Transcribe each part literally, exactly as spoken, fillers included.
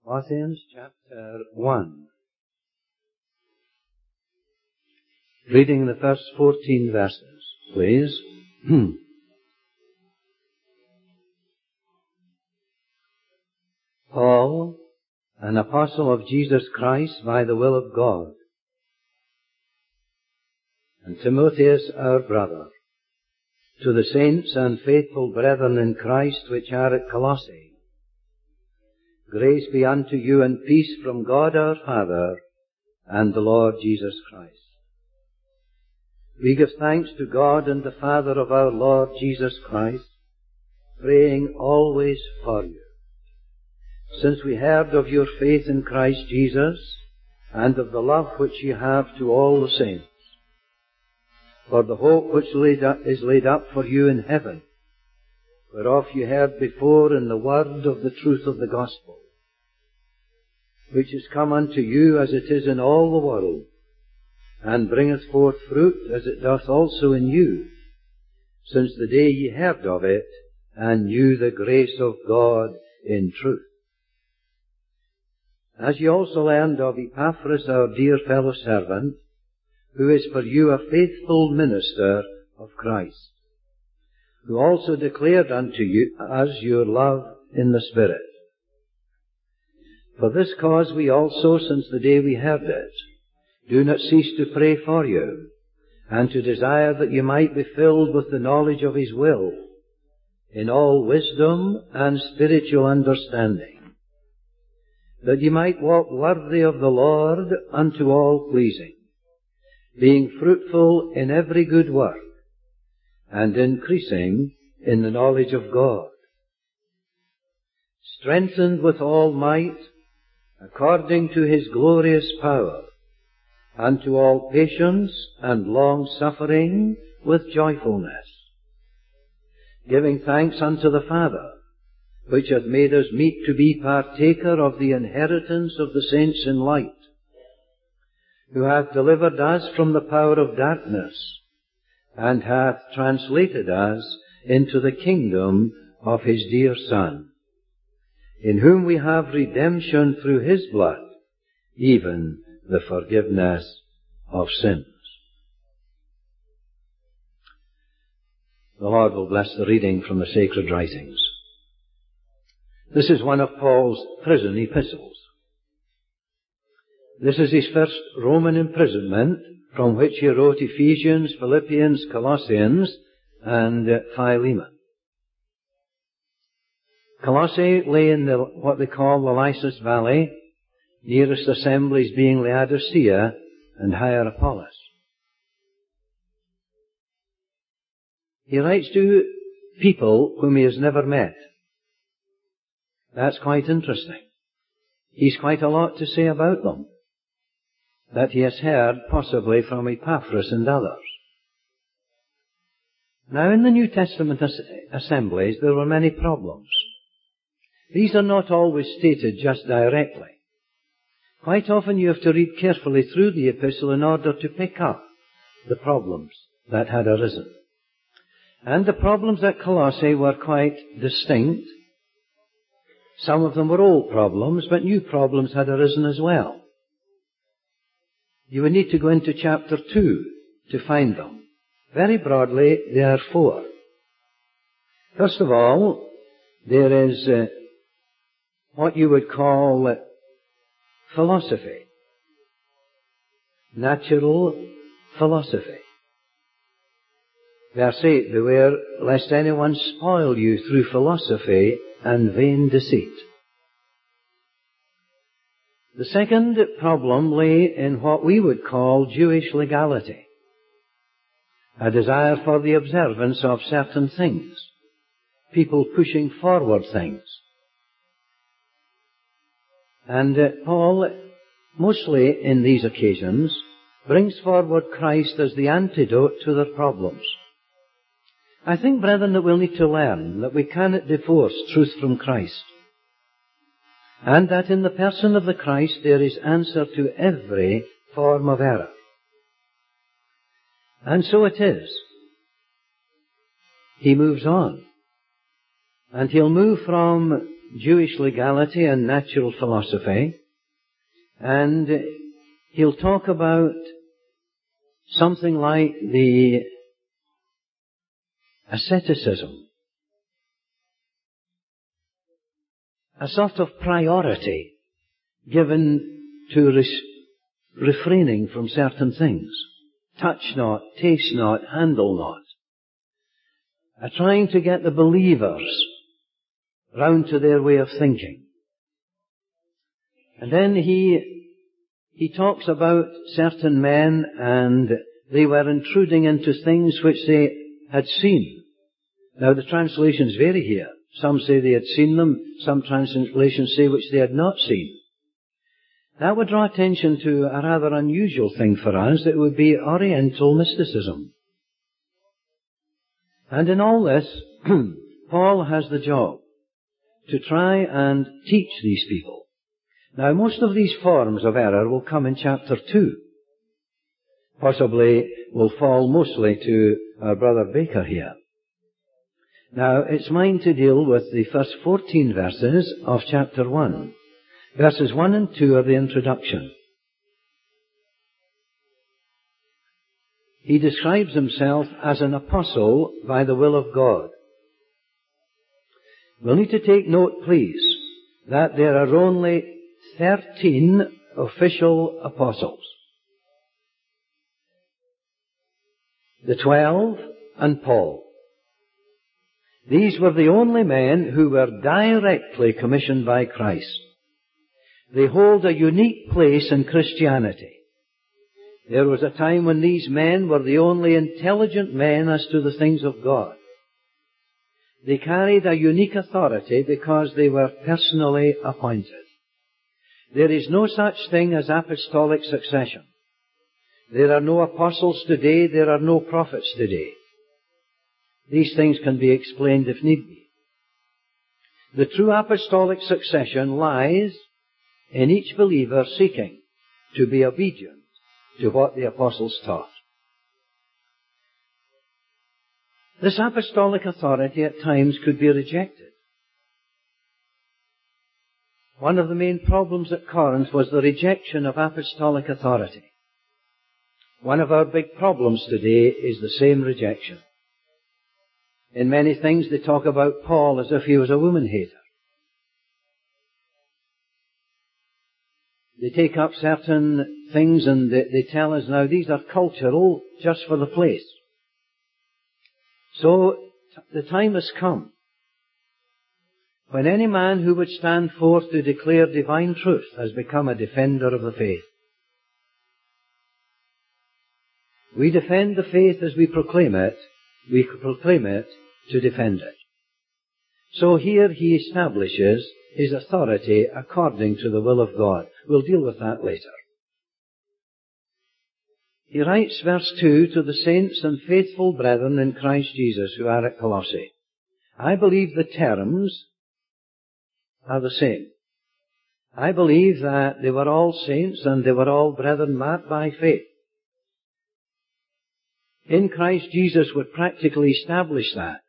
Colossians chapter one. Reading the first fourteen verses, please. Paul, an apostle of Jesus Christ by the will of God, and Timotheus our brother, to the saints and faithful brethren in Christ which are at Colossae, grace be unto you and peace from God our Father and the Lord Jesus Christ. We give thanks to God and the Father of our Lord Jesus Christ, praying always for you, since we heard of your faith in Christ Jesus and of the love which you have to all the saints, for the hope which laid up, is laid up for you in heaven, whereof you heard before in the word of the truth of the gospel, which is come unto you as it is in all the world, and bringeth forth fruit as it doth also in you, since the day ye heard of it, and knew the grace of God in truth. As ye also learned of Epaphras, our dear fellow servant, who is for you a faithful minister of Christ, who also declared unto you as your love in the Spirit. For this cause we also, since the day we heard it, do not cease to pray for you, and to desire that you might be filled with the knowledge of His will, in all wisdom and spiritual understanding, that ye might walk worthy of the Lord unto all pleasing, being fruitful in every good work, and increasing in the knowledge of God, strengthened with all might, according to His glorious power, unto all patience and long-suffering with joyfulness, giving thanks unto the Father, which hath made us meet to be partaker of the inheritance of the saints in light, who hath delivered us from the power of darkness, and hath translated us into the kingdom of His dear Son, in whom we have redemption through His blood, even the forgiveness of sins. The Lord will bless the reading from the sacred writings. This is one of Paul's prison epistles. This is his first Roman imprisonment, from which he wrote Ephesians, Philippians, Colossians, and Philemon. Colossae lay in the, what they call the Lycus Valley, nearest assemblies being Laodicea and Hierapolis. He writes to people whom he has never met. That's quite interesting. He's quite a lot to say about them that he has heard possibly from Epaphras and others. Now, in the New Testament as- assemblies, there were many problems. These are not always stated just directly. Quite often you have to read carefully through the epistle in order to pick up the problems that had arisen. And the problems at Colossae were quite distinct. Some of them were old problems, but new problems had arisen as well. You would need to go into chapter two to find them. Very broadly, there are four. First of all, there is uh, what you would call uh, philosophy. Natural philosophy. Verse eight, beware lest anyone spoil you through philosophy and vain deceit. The second problem lay in what we would call Jewish legality. A desire for the observance of certain things. People pushing forward things. And uh, Paul, mostly in these occasions, brings forward Christ as the antidote to their problems. I think, brethren, that we'll need to learn that we cannot divorce truth from Christ, and that in the person of the Christ there is answer to every form of error. And so it is. He moves on. And he'll move from Jewish legality and natural philosophy, and he'll talk about something like the asceticism, a sort of priority given to res- refraining from certain things. Touch not, taste not, handle not. A trying to get the believers round to their way of thinking. And then he, he talks about certain men, and they were intruding into things which they had seen. Now the translations vary here. Some say they had seen them, some translations say which they had not seen. That would draw attention to a rather unusual thing for us. It would be Oriental mysticism. And in all this, Paul has the job to try and teach these people. Now, most of these forms of error will come in chapter two. Possibly will fall mostly to our brother Baker here. Now, it's mine to deal with the first fourteen verses of chapter one. Verses one and two are the introduction. He describes himself as an apostle by the will of God. We'll need to take note, please, that there are only thirteen official apostles. The twelve and Paul. These were the only men who were directly commissioned by Christ. They hold a unique place in Christianity. There was a time when these men were the only intelligent men as to the things of God. They carried a unique authority because they were personally appointed. There is no such thing as apostolic succession. There are no apostles today, there are no prophets today. These things can be explained if need be. The true apostolic succession lies in each believer seeking to be obedient to what the apostles taught. This apostolic authority at times could be rejected. One of the main problems at Corinth was the rejection of apostolic authority. One of our big problems today is the same rejection. In many things they talk about Paul as if he was a woman-hater. They take up certain things and they, they tell us now these are cultural just for the place. So the time has come when any man who would stand forth to declare divine truth has become a defender of the faith. We defend the faith as we proclaim it. We proclaim it to defend it. So here he establishes his authority according to the will of God. We'll deal with that later. He writes, verse two, to the saints and faithful brethren in Christ Jesus who are at Colossae. I believe the terms are the same. I believe that they were all saints and they were all brethren marked by faith. In Christ Jesus would practically establish that.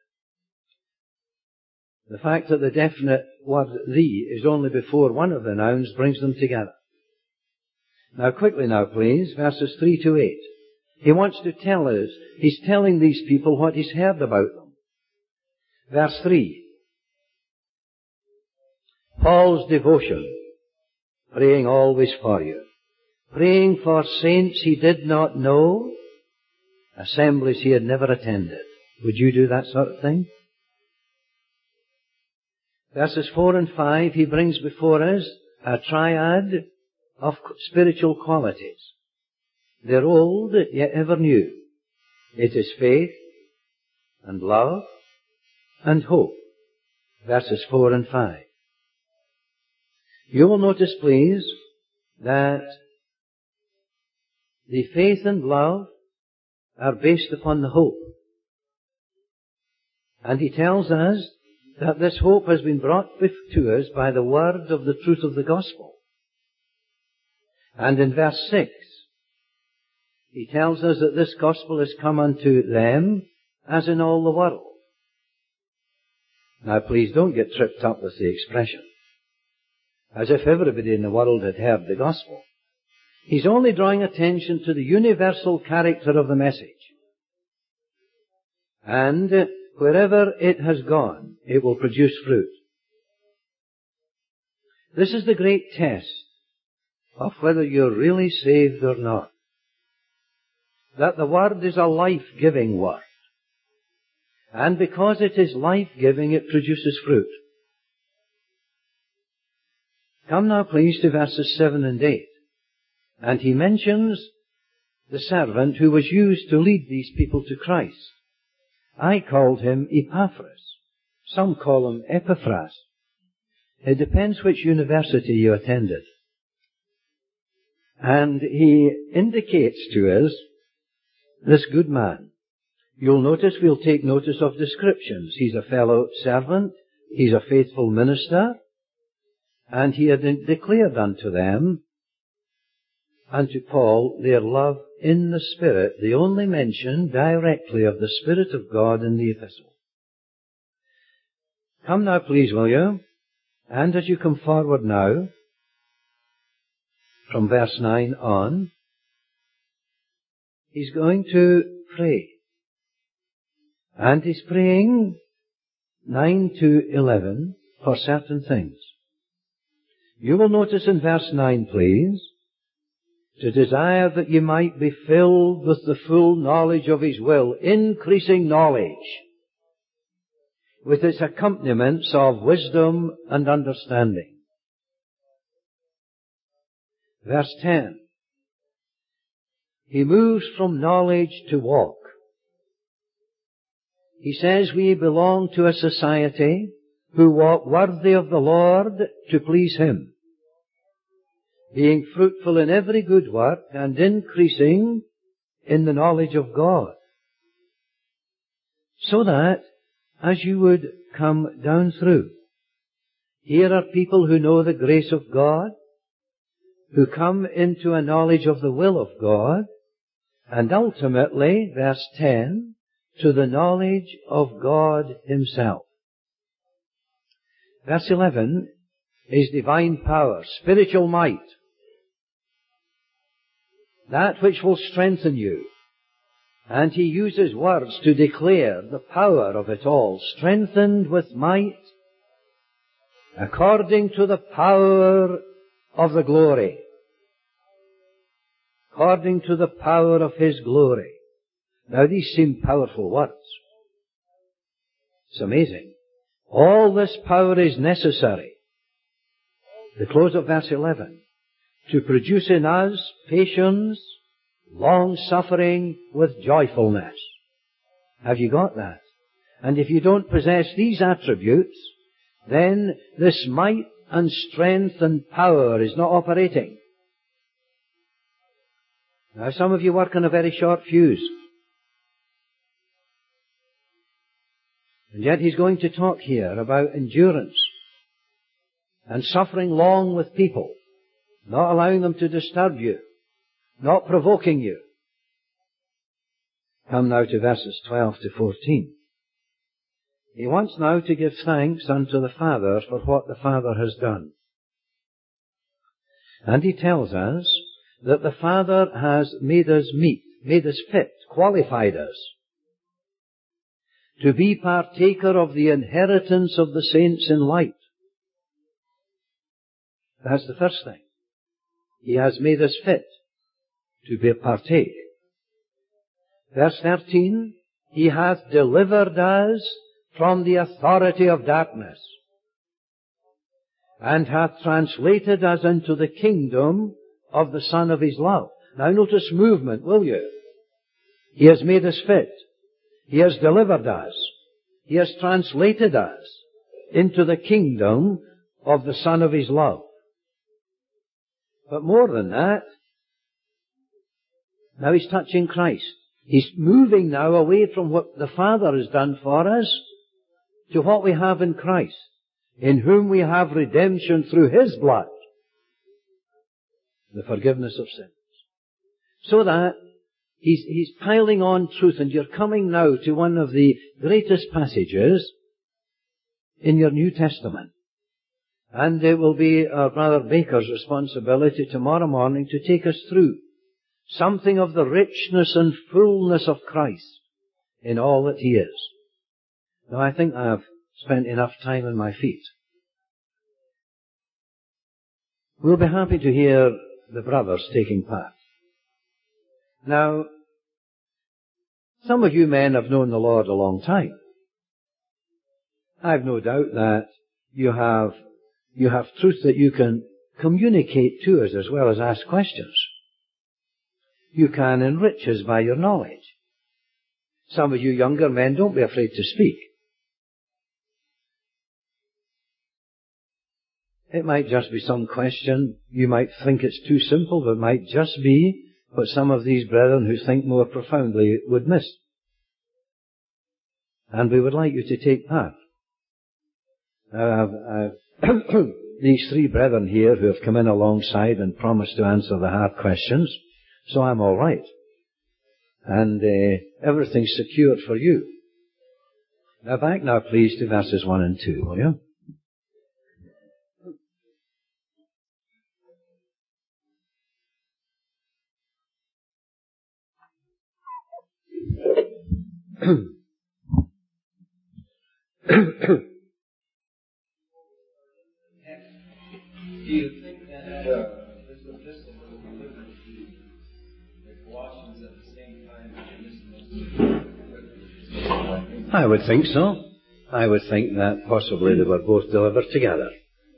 The fact that the definite word the is only before one of the nouns brings them together. Now quickly now please, verses three to eight. He wants to tell us, he's telling these people what he's heard about them. Verse three. Paul's devotion, praying always for you. Praying for saints he did not know, assemblies he had never attended. Would you do that sort of thing? Verses four and five, he brings before us a triad of spiritual qualities. They're old, yet ever new. It is faith, and love, and hope. Verses four and five. You will notice, please, that the faith and love are based upon the hope. And he tells us that this hope has been brought to us by the word of the truth of the gospel. And in verse six, he tells us that this gospel has come unto them as in all the world. Now please don't get tripped up with the expression, as if everybody in the world had heard the gospel. He's only drawing attention to the universal character of the message. And wherever it has gone, it will produce fruit. This is the great test of whether you're really saved or not. That the Word is a life-giving Word. And because it is life-giving, it produces fruit. Come now please to verses seven and eight. And he mentions the servant who was used to lead these people to Christ. I called him Epaphras. Some call him Epaphras. It depends which university you attended. And he indicates to us this good man. You'll notice we'll take notice of descriptions. He's a fellow servant. He's a faithful minister. And he had declared unto them and to Paul their love in the Spirit. The only mention directly of the Spirit of God in the epistle. Come now please, will you? And as you come forward now, from verse nine on, he's going to pray. And he's praying nine to eleven for certain things. You will notice in verse nine, please, to desire that ye might be filled with the full knowledge of his will, increasing knowledge, with its accompaniments of wisdom and understanding. Verse ten. He moves from knowledge to walk. He says we belong to a society who walk worthy of the Lord to please him, being fruitful in every good work and increasing in the knowledge of God. So that, as you would come down through, here are people who know the grace of God, who come into a knowledge of the will of God, and ultimately, verse ten, to the knowledge of God himself. Verse eleven is divine power, spiritual might. That which will strengthen you. And he uses words to declare the power of it all, strengthened with might, according to the power of the glory. According to the power of his glory. Now these seem powerful words. It's amazing. All this power is necessary, the close of verse eleven, to produce in us patience, long-suffering with joyfulness. Have you got that? And if you don't possess these attributes, then this might and strength and power is not operating. Now some of you work on a very short fuse. And yet he's going to talk here about endurance and suffering long with people, not allowing them to disturb you, not provoking you. Come now to verses twelve to fourteen. He wants now to give thanks unto the Father for what the Father has done. And he tells us that the Father has made us meet, made us fit, qualified us to be partaker of the inheritance of the saints in light. That's the first thing. He has made us fit to be partake. Verse thirteen, he hath delivered us from the authority of darkness, and hath translated us into the kingdom of the Son of his love. Now notice movement, will you? He has made us fit. He has delivered us. He has translated us into the kingdom of the Son of his love. But more than that, now he's touching Christ. He's moving now away from what the Father has done for us to what we have in Christ, in whom we have redemption through his blood, the forgiveness of sins. So that He's, he's piling on truth, and you're coming now to one of the greatest passages in your New Testament. And it will be our Brother Baker's responsibility tomorrow morning to take us through something of the richness and fullness of Christ in all that He is. Now, I think I have spent enough time on my feet. We'll be happy to hear the brothers taking part. Now, some of you men have known the Lord a long time. I've no doubt that you have, you have truth that you can communicate to us as well as ask questions. You can enrich us by your knowledge. Some of you younger men, don't be afraid to speak. It might just be some question. You might think it's too simple, but it might just be what some of these brethren who think more profoundly would miss. And we would like you to take part. Now, I've, I've these three brethren here who have come in alongside and promised to answer the hard questions, so I'm all right. And uh, everything's secured for you. Now, back now, please, to verses one and two, will you? Do you think that uh, this epistle was delivered to the Colossians at the same time as this was? I would think so. I would think that possibly they were both delivered together.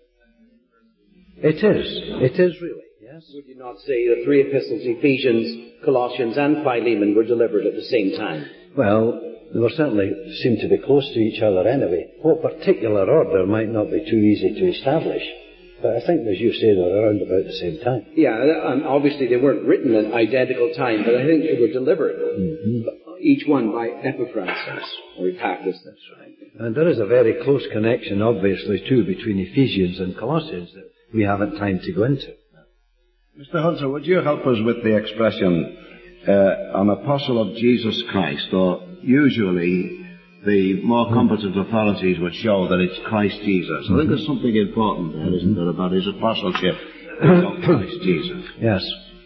It is. It is really, yes. Would you not say the three epistles, Ephesians, Colossians, and Philemon, were delivered at the same time? Well, they were certainly seem to be close to each other anyway. What particular order might not be too easy to establish. But I think, as you say, they're around about the same time. Yeah, and obviously they weren't written at identical time, but I think they were delivered, mm-hmm. each one by Epaphras, or Epaphras. That's right. And there is a very close connection, obviously, too, between Ephesians and Colossians that we haven't time to go into. Mister Hunter, would you help us with the expression, uh, an apostle of Jesus Christ, or usually the more competent authorities would show that it's Christ Jesus. Mm-hmm. I think there's something important there, isn't there, about his apostleship of Christ Jesus. Yes.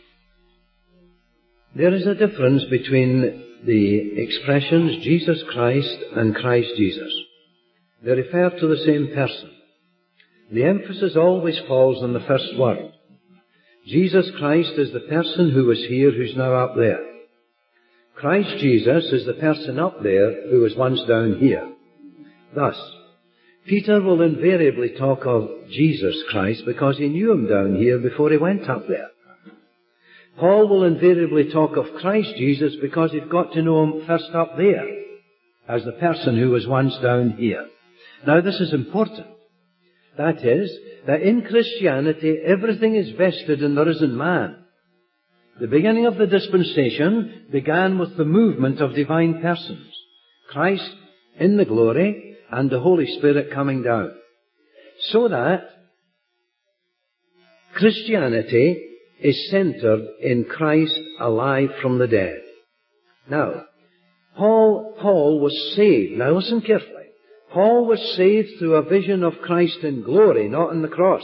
There is a difference between the expressions Jesus Christ and Christ Jesus. They refer to the same person. The emphasis always falls on the first word. Jesus Christ is the person who was here who's now up there. Christ Jesus is the person up there who was once down here. Thus, Peter will invariably talk of Jesus Christ because he knew him down here before he went up there. Paul will invariably talk of Christ Jesus because he'd got to know him first up there as the person who was once down here. Now, this is important. That is, that in Christianity everything is vested in the risen man. The beginning of the dispensation began with the movement of divine persons. Christ in the glory and the Holy Spirit coming down. So that Christianity is centered in Christ alive from the dead. Now, Paul, Paul was saved. Now listen carefully. Paul was saved through a vision of Christ in glory, not on the cross.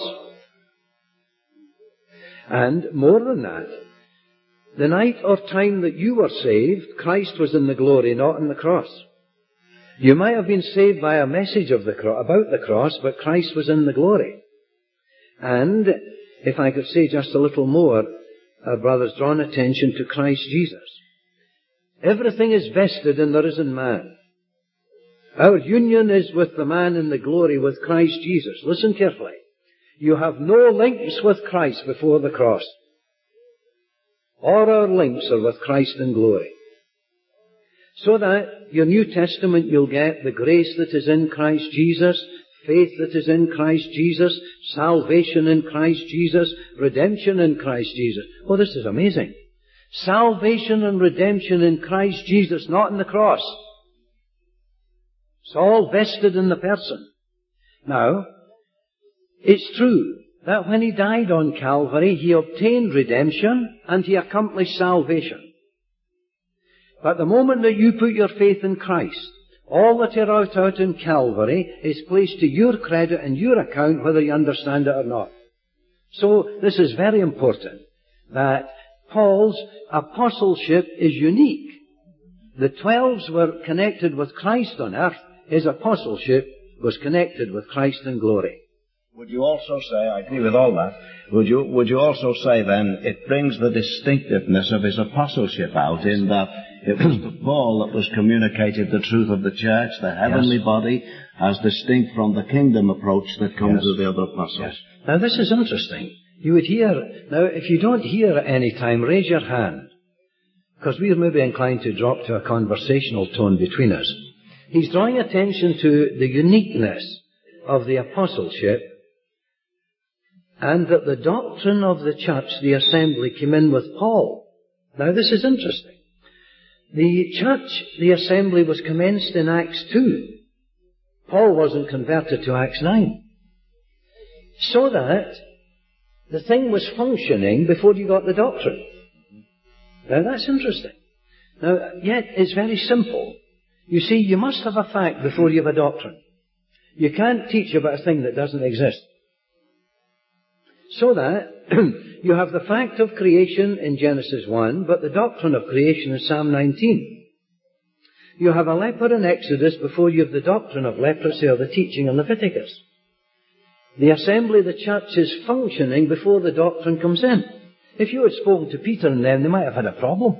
And more than that, the night or time that you were saved, Christ was in the glory, not on the cross. You might have been saved by a message of the cro- about the cross, but Christ was in the glory. And, if I could say just a little more, our brothers, drawn attention to Christ Jesus. Everything is vested in the risen man. Our union is with the man in the glory, with Christ Jesus. Listen carefully. You have no links with Christ before the cross. All our links are with Christ in glory. So that your New Testament, you'll get the grace that is in Christ Jesus, faith that is in Christ Jesus, salvation in Christ Jesus, redemption in Christ Jesus. Oh, this is amazing. Salvation and redemption in Christ Jesus, not in the cross. It's all vested in the person. Now, it's true that when he died on Calvary, he obtained redemption and he accomplished salvation. But the moment that you put your faith in Christ, All that he wrote out in Calvary is placed to your credit and your account, whether you understand it or not. So this is very important, that Paul's apostleship is unique. The twelves were connected with Christ on earth. His apostleship was connected with Christ in glory. Would you also say, I agree with all that, would you, would you also say then it brings the distinctiveness of his apostleship out in that it was to Paul that was communicated the truth of the church, the heavenly yes. body, as distinct from the kingdom approach that comes yes. with the other apostles? Yes. Now this is interesting. You would hear, now if you don't hear at any time, raise your hand, because we're maybe inclined to drop to a conversational tone between us. He's drawing attention to the uniqueness of the apostleship, and that the doctrine of the church, the assembly, came in with Paul. Now this is interesting. The church, the assembly, was commenced in Acts two. Paul wasn't converted to Acts nine. So that the thing was functioning before you got the doctrine. Now that's interesting. Now, yet it's very simple. You see, you must have a fact before you have a doctrine. You can't teach about a thing that doesn't exist. So that you have the fact of creation in Genesis one, but the doctrine of creation in Psalm nineteen. You have a leper in Exodus before you have the doctrine of leprosy or the teaching in Leviticus. The assembly, the church, is functioning before the doctrine comes in. If you had spoken to Peter and them, they might have had a problem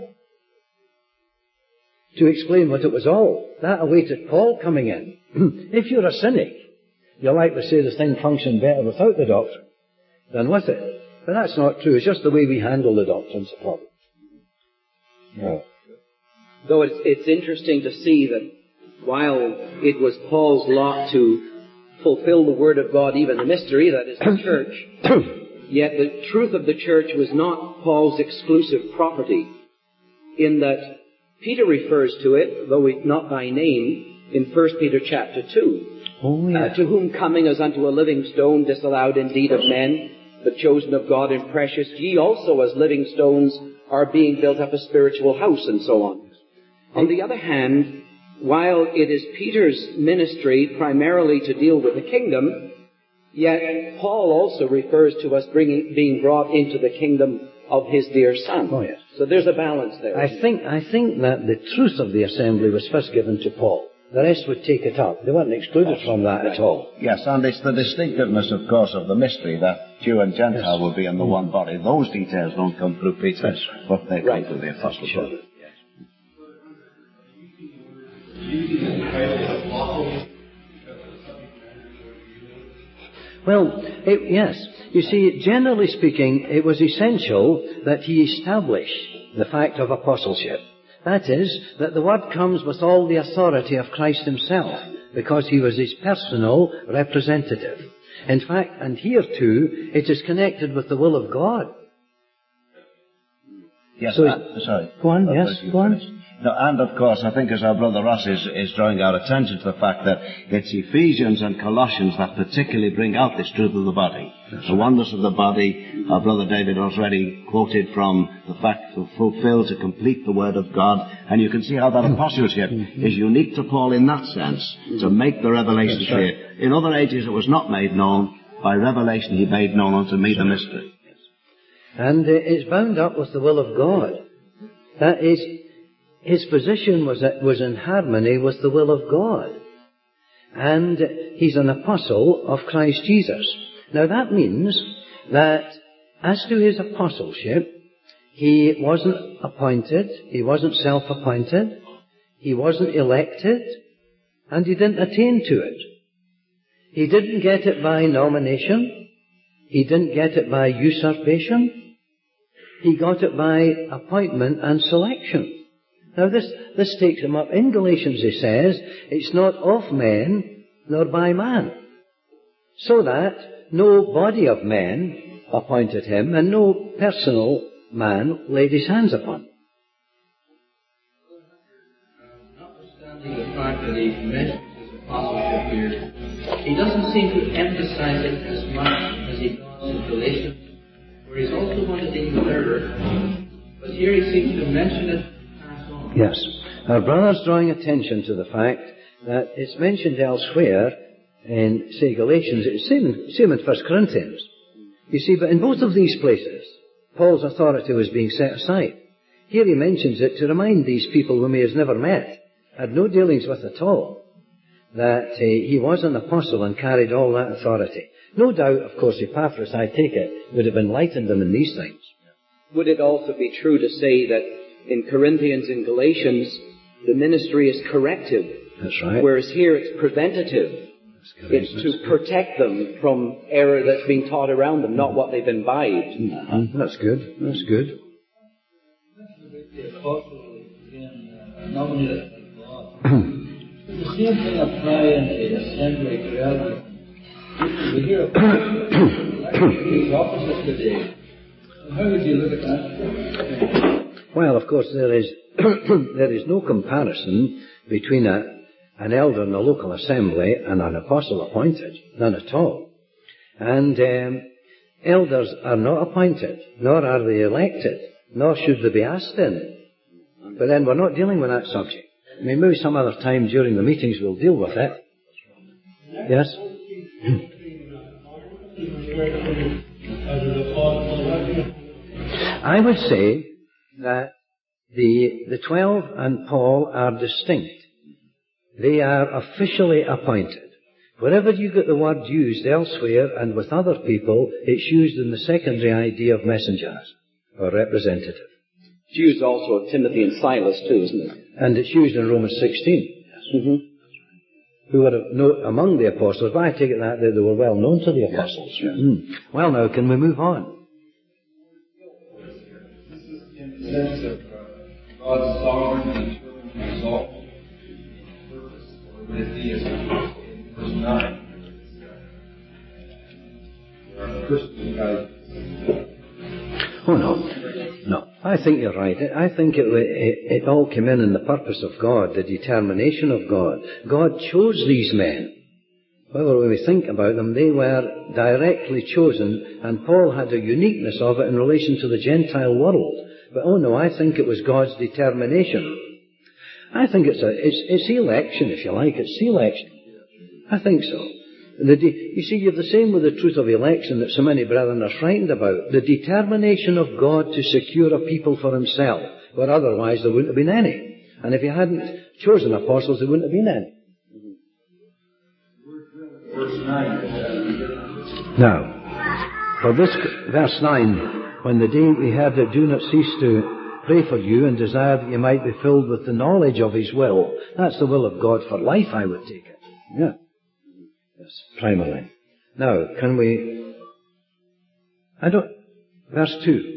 to explain what it was all. That awaited Paul coming in. If you're a cynic, you'll likely say the thing functioned better without the doctrine than with it. But that's not true. It's just the way we handle the doctrine's the problem. No. Though it's, it's interesting to see that while it was Paul's lot to fulfill the Word of God, even the mystery, that is the church, yet the truth of the church was not Paul's exclusive property, in that Peter refers to it, though not by name, in First Peter chapter two. Oh, yeah. uh, to whom coming as unto a living stone, disallowed indeed of men, but chosen of God and precious, ye also as living stones are being built up a spiritual house, and so on. On the other hand, while it is Peter's ministry primarily to deal with the kingdom, yet Paul also refers to us bringing, being brought into the kingdom of his dear Son. Oh, yes. So there's a balance there. I think, I think that the truth of the assembly was first given to Paul. The rest would take it up. They weren't excluded That's from that right. at all. Yes, and it's the distinctiveness, of course, of the mystery that Jew and Gentile yes. will be in the one body. Those details don't come through Peter, right. but they come right. through the Apostle sure. Paul. Well, it, yes. You see, generally speaking, it was essential that he establish the fact of apostleship. That is, that the word comes with all the authority of Christ himself, because he was his personal representative. In fact, and here too, it is connected with the will of God. Yes, so uh, sorry. Go on, yes, go on. No, and of course, I think as our brother Ross is, is drawing our attention to the fact that it's Ephesians and Colossians that particularly bring out this truth of the body. That's the right. Oneness of the body, our brother David already quoted from the fact to fulfill, to complete the Word of God, and you can see how that apostleship is unique to Paul in that sense, to make the revelation That's clear. Right. In other ages it was not made known, by revelation he made known unto me the mystery. And uh, it's bound up with the will of God. That is, his position was, was in harmony with the will of God. And he's an apostle of Christ Jesus. Now that means that as to his apostleship, he wasn't appointed, he wasn't self-appointed, he wasn't elected, and he didn't attain to it. He didn't get it by nomination, he didn't get it by usurpation, he got it by appointment and selection. Now this, this takes him up. In Galatians he says, it's not of men, nor by man. So that no body of men appointed him, and no personal man laid his hands upon. Notwithstanding the fact that he mentions his apostleship here, he doesn't seem to emphasize it as much as he does in Galatians, where he's also one to declare, but here he seems to mention it. Yes. Our brother's drawing attention to the fact that it's mentioned elsewhere in, say, Galatians. It's same, same in First Corinthians. You see, but in both of these places, Paul's authority was being set aside. Here he mentions it to remind these people whom he has never met, had no dealings with at all, that uh, he was an apostle and carried all that authority. No doubt, of course, Epaphras, I take it, would have enlightened them in these things. Would it also be true to say that in Corinthians and Galatians, the ministry is corrective? That's right. Whereas here it's preventative. It's to protect them from error that's being taught around them, not what they've imbibed. Mm-hmm. That's good. That's good. The apostle, again, nominated by God. The same thing apply in the assembly reality. We hear of the opposite today. How would you look at that? Well, of course, there is there is no comparison between a an elder in a local assembly and an apostle appointed. None at all. And um, elders are not appointed, nor are they elected, nor should they be asked in. But then we're not dealing with that subject. I mean, maybe some other time during the meetings we'll deal with it. Yes? I would say that the, the twelve and Paul are distinct. They are officially appointed. Wherever you get the word used elsewhere and with other people, it's used in the secondary idea of messengers or representative. It's used also of Timothy and Silas too, isn't it? And it's used in Romans sixteen. Mm-hmm. Who were no, among the apostles, but I take it that they were well known to the apostles. Yes. Mm. Well, now, can we move on? This is in the sense of uh, God's sovereign and exalted purpose, or that He is in verse nine. There are personal guidance. Oh, no. No. I think you're right. I think it, it, it all came in in the purpose of God, the determination of God. God chose these men. However, when we think about them, they were directly chosen, and Paul had a uniqueness of it in relation to the Gentile world. But oh no, I think it was God's determination. I think it's a, it's, it's election, if you like. It's election. I think so. The de- you see, you're the same with the truth of election that so many brethren are frightened about. The determination of God to secure a people for Himself, where otherwise there wouldn't have been any. And if He hadn't chosen apostles, there wouldn't have been any. Verse nine. Now, for this, verse nine, when the day we heard it, do not cease to pray for you and desire that you might be filled with the knowledge of His will. That's the will of God for life, I would take it. Yeah. Yes, primarily. Now, can we... I don't... Verse two.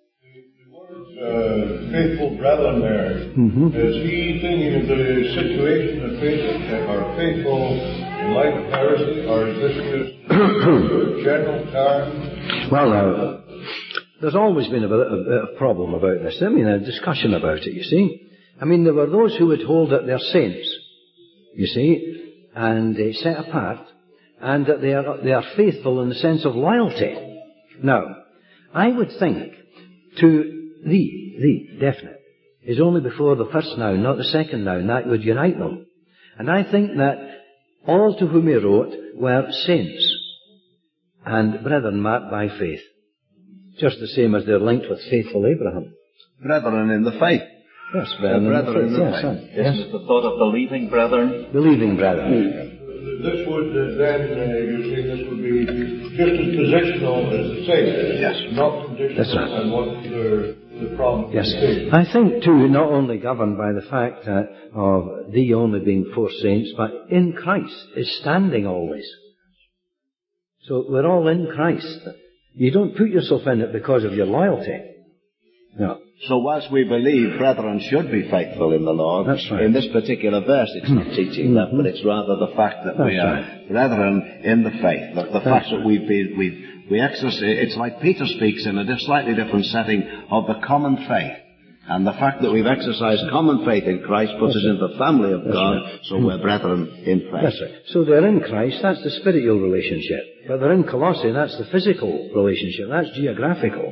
Uh, faithful brethren there. Mm-hmm. Is he thinking of the situation of faithful, or faithful in light of heresy, or is this just a general term? Well, now, there's always been a bit, a bit of problem about this. I mean, a discussion about it, you see. I mean, there were those who would hold that they're saints, you see, and uh, set apart, and that they are, they are faithful in the sense of loyalty. Now, I would think to the, the, definite, is only before the first noun, not the second noun. That would unite them. And I think that all to whom he wrote were saints and brethren marked by faith. Just the same as they're linked with faithful Abraham. Brethren in the faith. Yes, brethren, uh, brethren in the faith. Yes, yes, yes. yes. The thought of believing brethren. Believing brethren. Mm. This would uh, then, uh, you say, this would be just as positional as faith. Yes. Not conditional. That's right. And what the, the problem Yes. is. I think, too, not only governed by the fact uh, of thee only being four saints, but in Christ is standing always. So we're all in Christ. You don't put yourself in it because of your loyalty. No. So whilst we believe brethren should be faithful in the Lord, That's right. in this particular verse it's not teaching that, but it's rather the fact that we That's are right. brethren in the faith. The, the fact that we've been, we've, we exercise, it's like Peter speaks in a slightly different setting of the common faith. And the fact that we've exercised common faith in Christ puts us in the family of That's God, right. so we're brethren in faith. That's right. So they're in Christ, that's the spiritual relationship. But they're in Colossae, that's the physical relationship, that's geographical.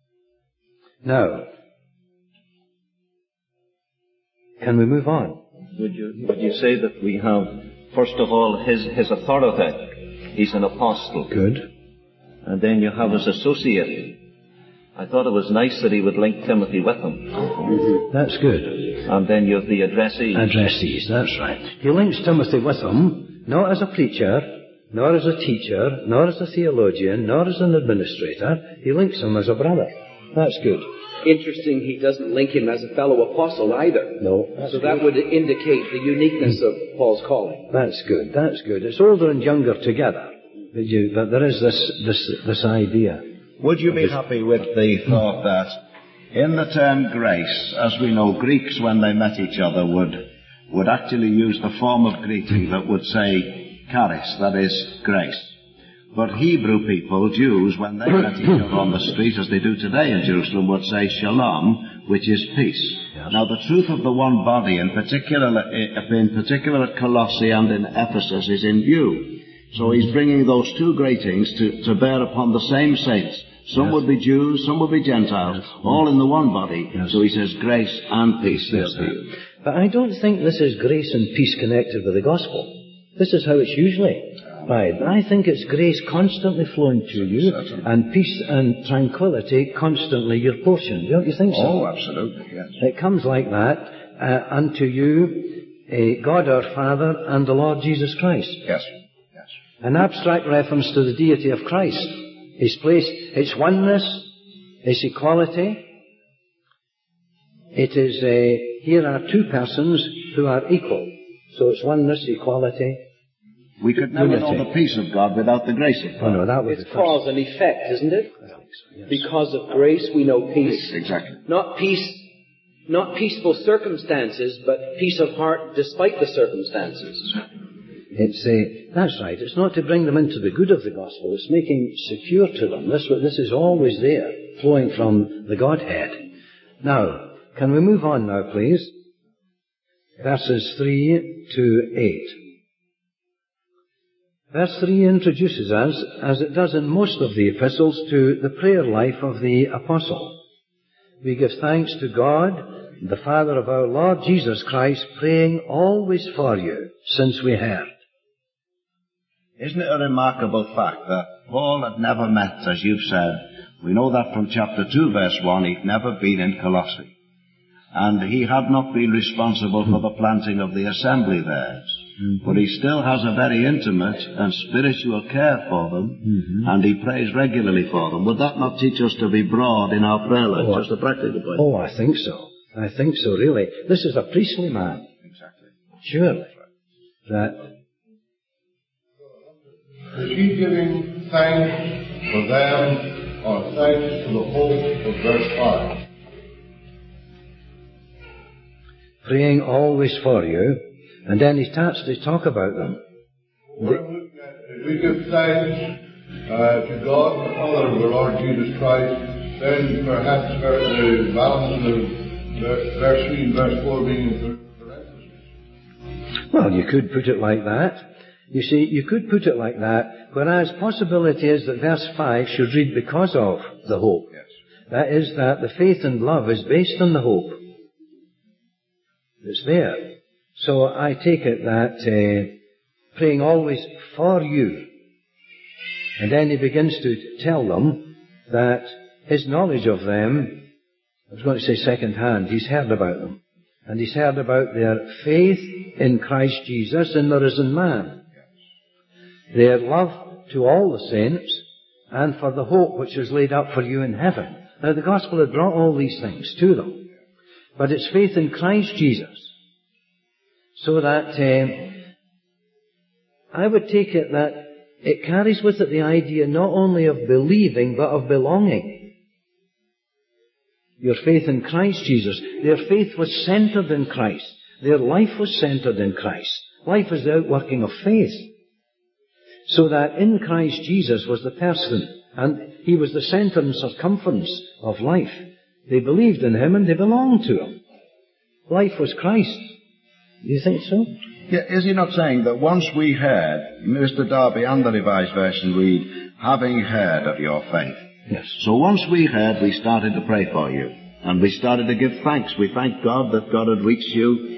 Now, can we move on? would you would you say that we have, first of all, his, his authority? He's an apostle. Good. And then you have his associate. I thought it was nice that he would link Timothy with him. That's good. And then you have the addressees. Addressees, that's right. He links Timothy with him, not as a preacher, nor as a teacher, nor as a theologian, nor as an administrator. He links him as a brother. That's good. Interesting, he doesn't link him as a fellow apostle either. No. So that would indicate the uniqueness of Paul's calling. That's good, that's good. It's older and younger together. But, you, but there is this, this, this idea. Would you be happy with the thought that in the term grace, as we know, Greeks, when they met each other, would would actually use the form of greeting that would say charis, that is, grace. But Hebrew people, Jews, when they met each other on the street, as they do today in Jerusalem, would say shalom, which is peace. Yes. Now, the truth of the one body, in particular, in particular at Colossae and in Ephesus, is in view. So he's bringing those two greetings to, to bear upon the same saints. Some Yes. would be Jews, some would be Gentiles, Yes. all in the one body. Yes. So he says grace and peace. Yes, there to you. but I don't think this is grace and peace connected with the gospel. This is how it's usually. Right. I think it's grace constantly flowing to you, Certainly. and peace and tranquility constantly your portion. Don't you think so? Oh, absolutely, yes. It comes like that, uh, unto you, uh, God our Father and the Lord Jesus Christ. Yes, yes. An abstract reference to the deity of Christ. His place, its oneness, its equality. It is, uh, here are two persons who are equal. So it's oneness, equality. We could never Unity. know the peace of God without the grace of Oh God. no, that was It's the first. cause and effect, isn't it? I think so, yes. Because of grace we know peace. Exactly. Not peace, not peaceful circumstances, but peace of heart despite the circumstances. It's uh, that's right. It's not to bring them into the good of the gospel. It's making secure to them. This this is always there, flowing from the Godhead. Now, can we move on now, please? Verses three to eight. Verse three introduces us, as it does in most of the epistles, to the prayer life of the apostle. We give thanks to God, the Father of our Lord Jesus Christ, praying always for you, since we heard. Isn't it a remarkable fact that Paul had never met, as you've said, we know that from chapter two, verse one, he'd never been in Colossae. And he had not been responsible for the planting of the assembly there. Mm-hmm. But he still has a very intimate and spiritual care for them, mm-hmm. and he prays regularly for them. Would that not teach us to be broad in our prayer life, Oh, just a practical point? Oh, I think so. I think so, really. This is a priestly man. Exactly. Surely. That Is he giving thanks for them, or thanks to the hope of verse five? praying always for you, and then he starts to talk about them. What I'm looking at, if we give thanks uh, to God, the Father of the Lord Jesus Christ, then perhaps the balance of verse three and verse four being in parentheses. Well, you could put it like that. You see, you could put it like that, whereas possibility is that verse five should read because of the hope. Yes. That is that the faith and love is based on the hope. It's there. So I take it that uh, praying always for you. And then he begins to tell them that his knowledge of them, I was going to say second hand, he's heard about them. And he's heard about their faith in Christ Jesus in the risen man. Their love to all the saints, and for the hope which is laid up for you in heaven. Now the gospel had brought all these things to them. But it's faith in Christ Jesus. So that um, I would take it that it carries with it the idea not only of believing, but of belonging. Your faith in Christ Jesus. Their faith was centered in Christ. Their life was centered in Christ. Life is the outworking of faith. So that in Christ Jesus was the person, and he was the center and circumference of life. They believed in him and they belonged to him. Life was Christ. Do you think so? Yeah, is he not saying that once we heard, Mister Darby and the Revised Version read, having heard of your faith. Yes. So once we heard, we started to pray for you. And we started to give thanks. We thanked God that God had reached you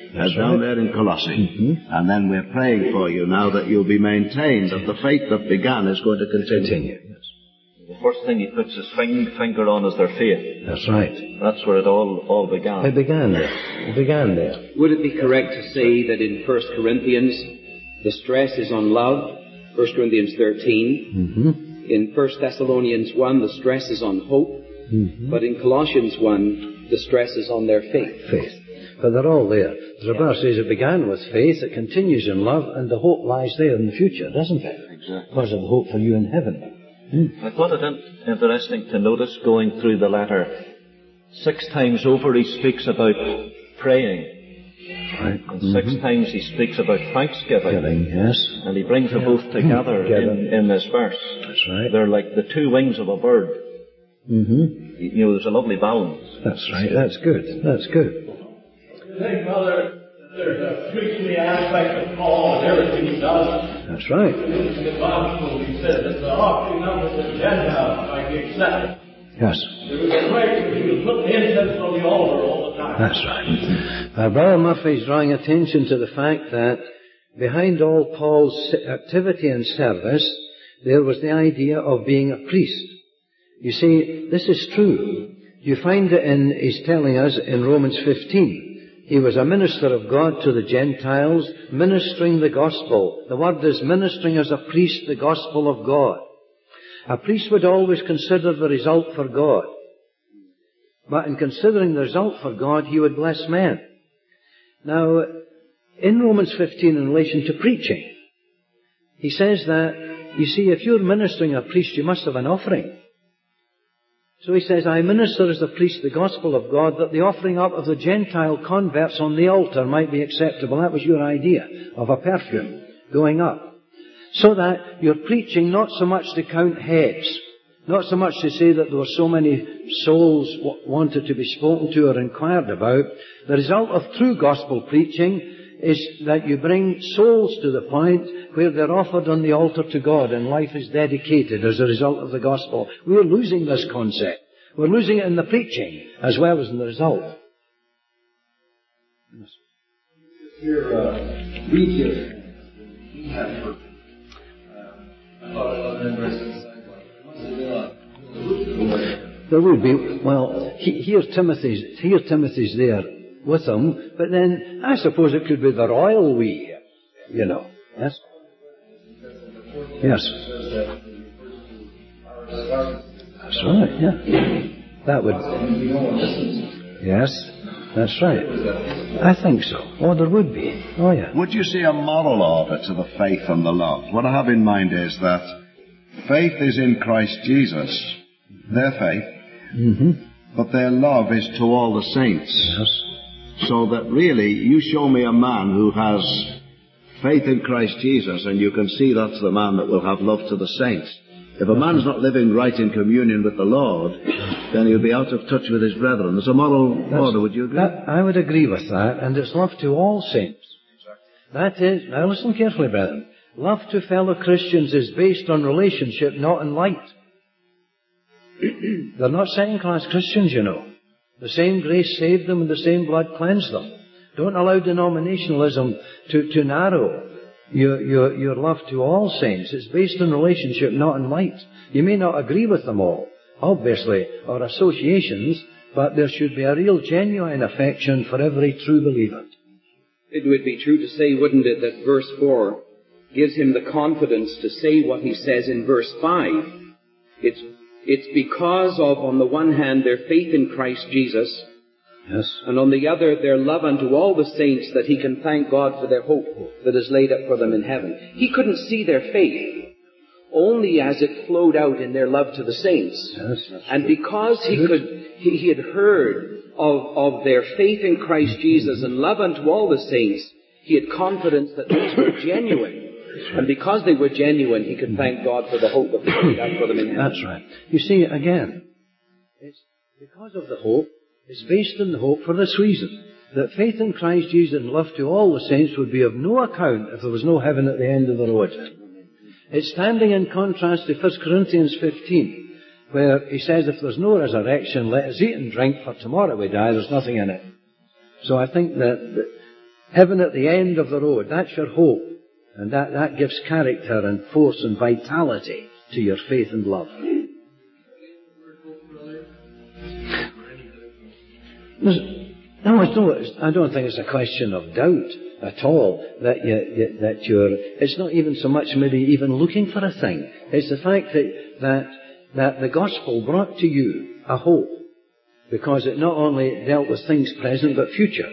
uh, down there in Colossae. Mm-hmm. And then we're praying for you now that you'll be maintained, that the faith that began is going to continue. Continue, yes. The first thing he puts his fing- finger on is their faith. That's right. That's where it all, all began. It began there. It began there. Would it be correct to say that in First Corinthians, the stress is on love? First Corinthians thirteen. Mm-hmm. In First Thessalonians one, the stress is on hope. Mm-hmm. But in Colossians one, the stress is on their faith. Faith. But they're all there. The verse says it began with faith, it continues in love, and the hope lies there in the future, doesn't it? Exactly. Because of the hope for you in heaven. I thought it in- interesting to notice going through the letter, six times over he speaks about praying. Right. And Mm-hmm. six times he speaks about thanksgiving. Giving, yes. And he brings them both together Together. in, in this verse. That's right. They're like the two wings of a bird. Mm-hmm. You know, there's a lovely balance. That's right. That's good. That's good. You think, Brother, there's a priestly aspect of Paul and everything he does. That's right. In the gospel, he said that the offering of the Gentiles might be accepted. Yes. It was a great that he was putting incense on the altar all the time. That's right. Uh, Brother Murphy is drawing attention to the fact that behind all Paul's activity and service, there was the idea of being a priest. You see, this is true. You find it in, he's telling us in Romans fifteen. He was a minister of God to the Gentiles, ministering the gospel. The word is ministering as a priest the gospel of God. A priest would always consider the result for God. But in considering the result for God, he would bless men. Now, in Romans fifteen, in relation to preaching, he says that, you see, if you're ministering a priest, you must have an offering. So he says, I minister as a priest the gospel of God, that the offering up of the Gentile converts on the altar might be acceptable. That was your idea of a perfume going up. So that you're preaching not so much to count heads, not so much to say that there were so many souls w- wanted to be spoken to or inquired about. The result of true gospel preaching is that you bring souls to the point where they're offered on the altar to God and life is dedicated as a result of the gospel. We're losing this concept. We're losing it in the preaching as well as in the result. Here, uh, read here. He had for, uh, I thought it was interesting to say, like, must have been a, There would be, well, he, here Timothy's, here Timothy's there with him, but then I suppose it could be the royal we, you know. Yes? Yes. That's right, yeah. That would, yes, that's right. I think so. Oh, there would be. Oh, yeah. Would you see a moral order to the faith and the love? What I have in mind is that faith is in Christ Jesus, their faith, Mm-hmm. but their love is to all the saints. Yes. So that really, you show me a man who has faith in Christ Jesus, and you can see that's the man that will have love to the saints. If a man's not living right in communion with the Lord, then he'll be out of touch with his brethren. There's a moral That's, order, would you agree? That, I would agree with that, and it's love to all saints. That is, now listen carefully, brethren. Love to fellow Christians is based on relationship, not on light. They're not second-class Christians, you know. The same grace saved them and the same blood cleansed them. Don't allow denominationalism to, to narrow your, your, your love to all saints. It's based on relationship, not on light. You may not agree with them all, obviously, or associations, but there should be a real genuine affection for every true believer. It would be true to say, wouldn't it, that verse four gives him the confidence to say what he says in verse five. It's, it's because of, on the one hand, their faith in Christ Jesus, Yes. and on the other, their love unto all the saints, that he can thank God for their hope that is laid up for them in heaven. He couldn't see their faith only as it flowed out in their love to the saints. Yes. And because he could, he, he had heard of, of their faith in Christ Jesus and love unto all the saints, he had confidence that these were genuine. And because they were genuine, he could thank God for the hope that was laid up for them in heaven. That's right. You see, again, it's because of the hope. It's based on the hope for this reason, that faith in Christ Jesus and love to all the saints would be of no account if there was no heaven at the end of the road. It's standing in contrast to First Corinthians fifteen, where he says, if there's no resurrection, let us eat and drink, for tomorrow we die, there's nothing in it. So I think that Heaven at the end of the road, that's your hope. And that, that gives character and force and vitality to your faith and love. No, I don't, I don't think it's a question of doubt at all that you, you, that you're. It's not even so much maybe even looking for a thing. It's the fact that that that the gospel brought to you a hope, because it not only dealt with things present but future.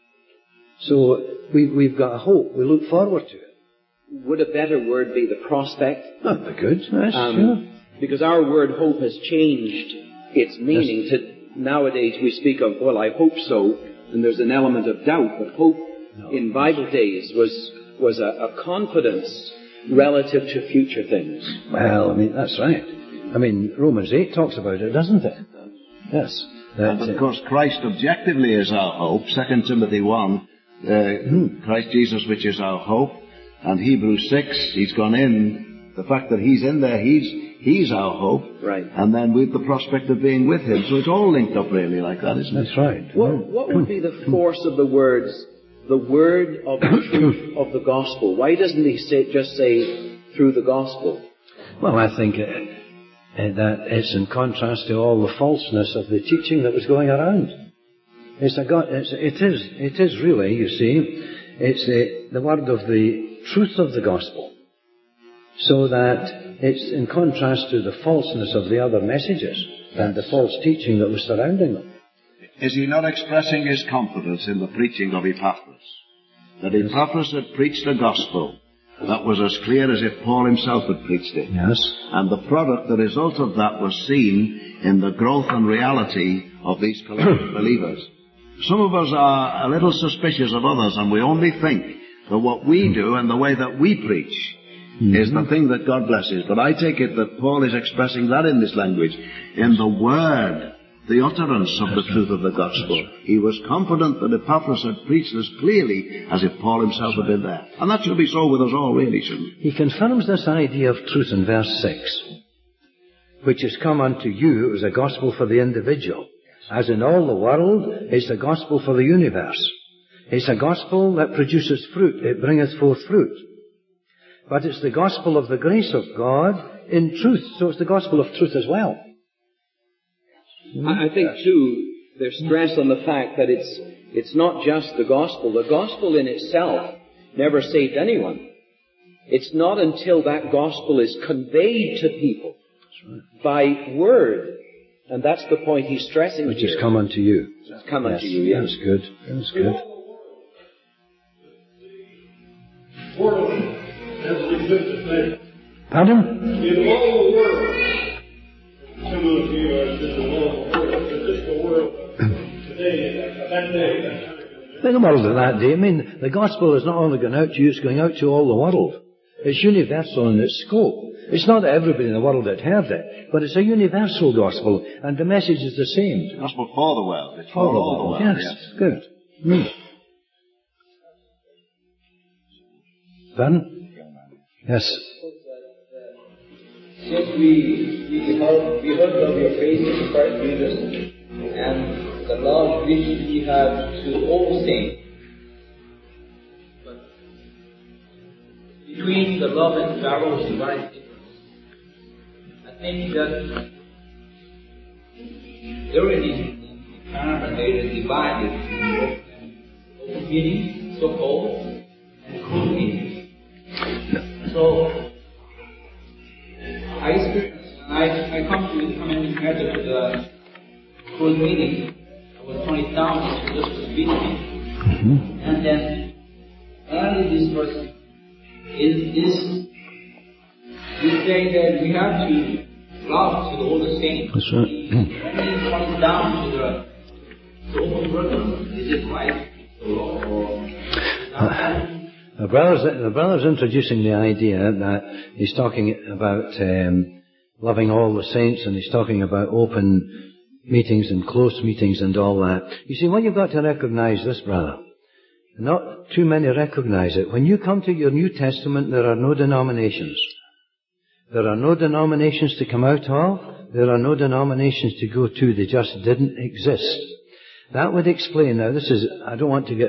So we, we've got a hope. We look forward to it. Would a better word be the prospect? That'd be good. Yes, um, sure. Because our word hope has changed its meaning Yes. to. Nowadays we speak of, well, I hope so, and there's an element of doubt, but hope No. in Bible days was was a, a confidence relative to future things. Well, I mean, that's right. I mean, Romans eight talks about it, doesn't it? Yes. And That, of uh, course, Christ objectively is our hope. Second Timothy one, uh, Hmm. Christ Jesus, which is our hope. And Hebrews six, he's gone in. The fact that he's in there, he's he's our hope. Right. And then with the prospect of being with him. So it's all linked up really like that, isn't it? that's right. What, what would be the force of the words, the word of the truth of the gospel? Why doesn't he say, just say, through the gospel? Well, I think uh, uh, that it's in contrast to all the falseness of the teaching that was going around. It's a God, it's, it is, it is really, you see, it's the, the word of the truth of the gospel. So that it's in contrast to the falseness of the other messages and the false teaching that was surrounding them. Is he not expressing his confidence in the preaching of Epaphras? That Epaphras had preached a gospel that was as clear as if Paul himself had preached it. Yes. And the product, the result of that was seen in the growth and reality of these collective believers. Some of us are a little suspicious of others, and we only think that what we do and the way that we preach Mm-hmm. is the thing that God blesses. But I take it that Paul is expressing that in this language, in the word, the utterance of the truth of the gospel. He was confident that Epaphras had preached as clearly as if Paul himself had been there. And that should be so with us all, really, shouldn't it? He confirms this idea of truth in verse six, which is come unto you as a gospel for the individual. As in all the world, it's a gospel for the universe. It's a gospel that produces fruit. It bringeth forth fruit. But it's the gospel of the grace of God in truth. So it's the gospel of truth as well. I I think, too, there's stress on the fact that it's it's not just the gospel. The gospel in itself never saved anyone. It's not until that gospel is conveyed to people by word, and that's the point he's stressing Which here. has come unto you. It's come Yes, unto you, yes. That's good. That's good. World has existed there. Pardon? In all the world, Timothy or just the world, just the world today, that day, that time. In the world of that day, I mean, the gospel is not only going out to you, it's going out to all the world. It's universal in its scope. It's not that everybody in the world had heard it, but it's a universal gospel, and the message is the same. Gospel for the world. It's For for the all the world. world. Yes, good. Mm. Pardon? Yes. Since we, we, heard, we heard of your faith in Christ Jesus and the love which we have to all saints, but between the love and sorrow is divine difference. I think that already incarnated divided into meaning, so-called, and crude meaning. So, I experienced, I, I come to come in method to the crude meaning. I was pointed down to just to speak me. Mm-hmm. And then, only this verse is, is, we say that we have to love to the all the saints. That's right. When it comes down to the, the open purpose, is it right or, or Uh, The brother's, the brother's introducing the idea that he's talking about um, loving all the saints, and he's talking about open meetings and close meetings and all that. You see, what you've got to recognize this, brother, not too many recognize it. When you come to your New Testament, there are no denominations. There are no denominations to come out of. There are no denominations to go to. They just didn't exist. That would explain, now this is, I don't want to get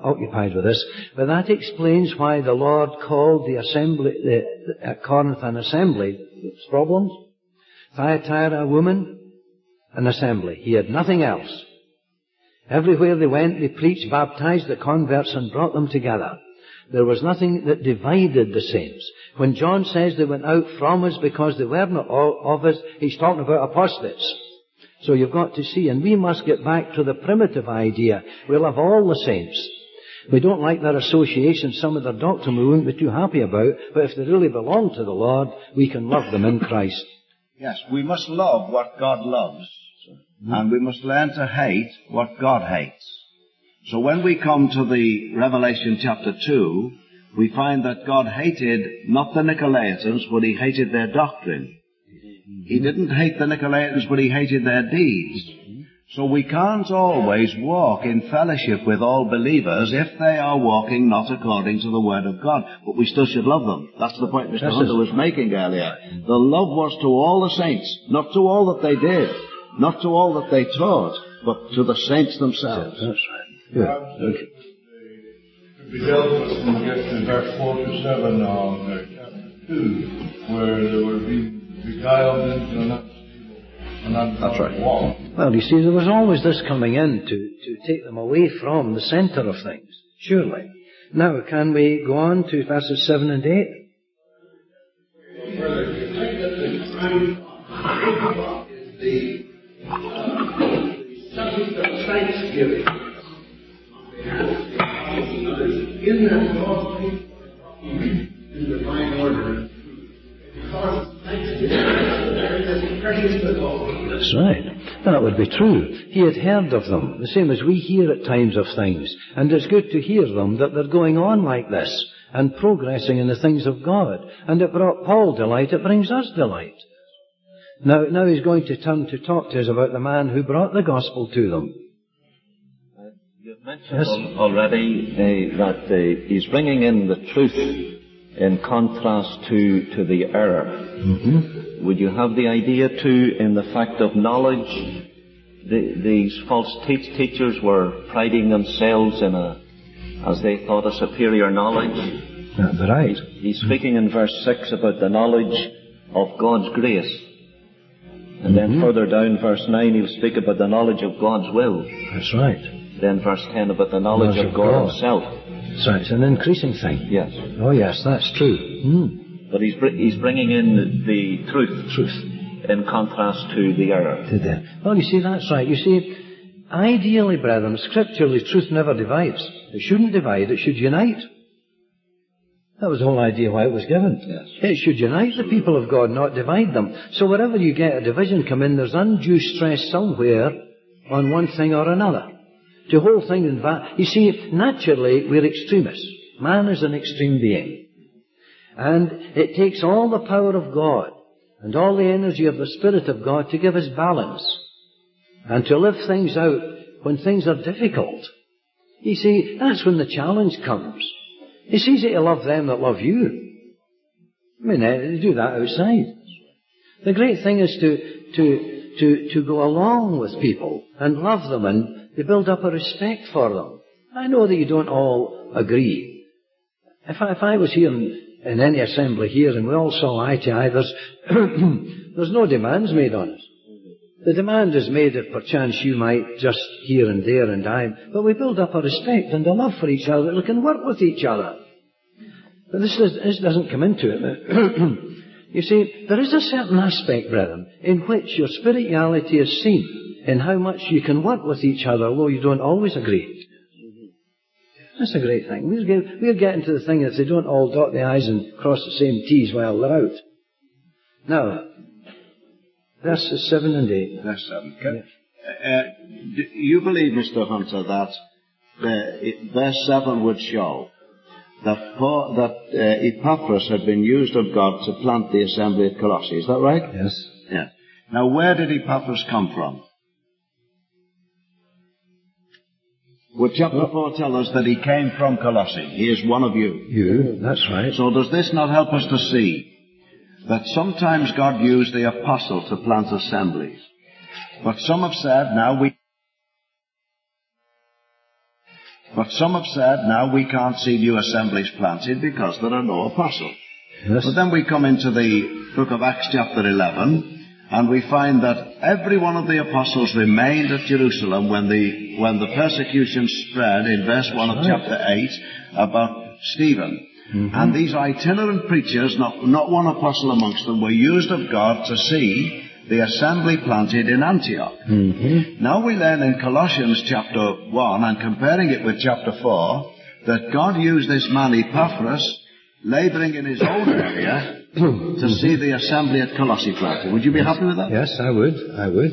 occupied with this, but that explains why the Lord called the assembly, the, the, at Corinth an assembly. It's problems. Thyatira, a woman, an assembly. He had nothing else. Everywhere they went, they preached, baptized the converts, and brought them together. There was nothing that divided the saints. When John says they went out from us because they were not all of us, he's talking about apostates. So you've got to see, and we must get back to the primitive idea. We love all the saints. We don't like their association, some of their doctrine we wouldn't be too happy about, but if they really belong to the Lord, we can love them in Christ. Yes, we must love what God loves, and we must learn to hate what God hates. So when we come to the Revelation chapter two, we find that God hated not the Nicolaitans, but he hated their doctrine. He didn't hate the Nicolaitans, but he hated their deeds. So we can't always walk in fellowship with all believers if they are walking not according to the Word of God. But we still should love them. That's the point Mister Hunter was making earlier. The love was to all the saints, not to all that they did, not to all that they taught, but to the saints themselves. That's right. Yeah. Okay. If we dealt with when we get to verse four to seven on uh, chapter two, where they were being beguiled into an unstable, an ungodly walk. Well, you see, there was always this coming in to, to take them away from the centre of things, surely. Now, can we go on to verses seven and eight? Further, you think that the crime is the, uh, the subject of thanksgiving. In that God's people in divine order, because thanksgiving is precious to God. That's right. That would be true. He had heard of them, the same as we hear at times of things. And it's good to hear them, that they're going on like this and progressing in the things of God. And it brought Paul delight, it brings us delight. Now, now he's going to turn to talk to us about the man who brought the gospel to them. You've mentioned yes. already uh, that uh, he's bringing in the truth in contrast to, to the error. Mm-hmm. Would you have the idea too in the fact of knowledge? The, these false teach, teachers were priding themselves in a, as they thought, a superior knowledge. That's right. He's speaking in verse six about the knowledge of God's grace. And then mm-hmm. further down, verse nine, he'll speak about the knowledge of God's will. That's right. Then verse ten about the knowledge, knowledge of God, God himself. So it's an increasing thing. Yes. Oh yes, that's true. Mm. But he's, he's bringing in the truth. Truth. In contrast to the error. To the, well, you see, that's right. You see, ideally, brethren, scripturally, truth never divides. It shouldn't divide, it should unite. That was the whole idea why it was given. Yes. It should unite the people of God, not divide them. So wherever you get a division come in, there's undue stress somewhere on one thing or another. To hold things in va- You see, naturally, we're extremists. Man is an extreme being. And it takes all the power of God and all the energy of the Spirit of God to give us balance and to live things out when things are difficult. You see, that's when the challenge comes. It's easy to love them that love you. I mean, they do that outside. The great thing is to, to, to, to go along with people and love them, and they build up a respect for them. I know that you don't all agree. If I, if I was here in, in any assembly here and we all saw eye to eye, there's, there's no demands made on us. The demand is made if perchance you might just here and there and I, but we build up a respect and a love for each other that we can work with each other. But this, is, this doesn't come into it. You see, there is a certain aspect, brethren, in which your spirituality is seen in how much you can work with each other, although you don't always agree. That's a great thing. We're getting, we're getting to the thing that they don't all dot the I's and cross the same T's while they're out. Now, verses seven and eight. Verse seven. Okay. Uh, do you believe, Mister Hunter, that uh, it, verse seven would show that, Paul, that uh, Epaphras had been used of God to plant the assembly at Colossae? Is that right? Yes. Yes. Now, where did Epaphras come from? Would chapter four tell us that he came from Colossae? He is one of you. You, that's right. So does this not help us to see that sometimes God used the apostle to plant assemblies? But some have said, now we... But some have said, now we can't see new assemblies planted because there are no apostles. Yes. But then we come into the book of Acts chapter eleven, and we find that every one of the apostles remained at Jerusalem when the when the persecution spread in verse one of chapter eight about Stephen. Mm-hmm. And these itinerant preachers, not, not one apostle amongst them, were used of God to see the assembly planted in Antioch. Mm-hmm. Now we learn in Colossians chapter one, and comparing it with chapter four, that God used this man Epaphras, labouring in his own area, to see the assembly at Colossae planted. Would you be happy with that? Yes, I would. I would.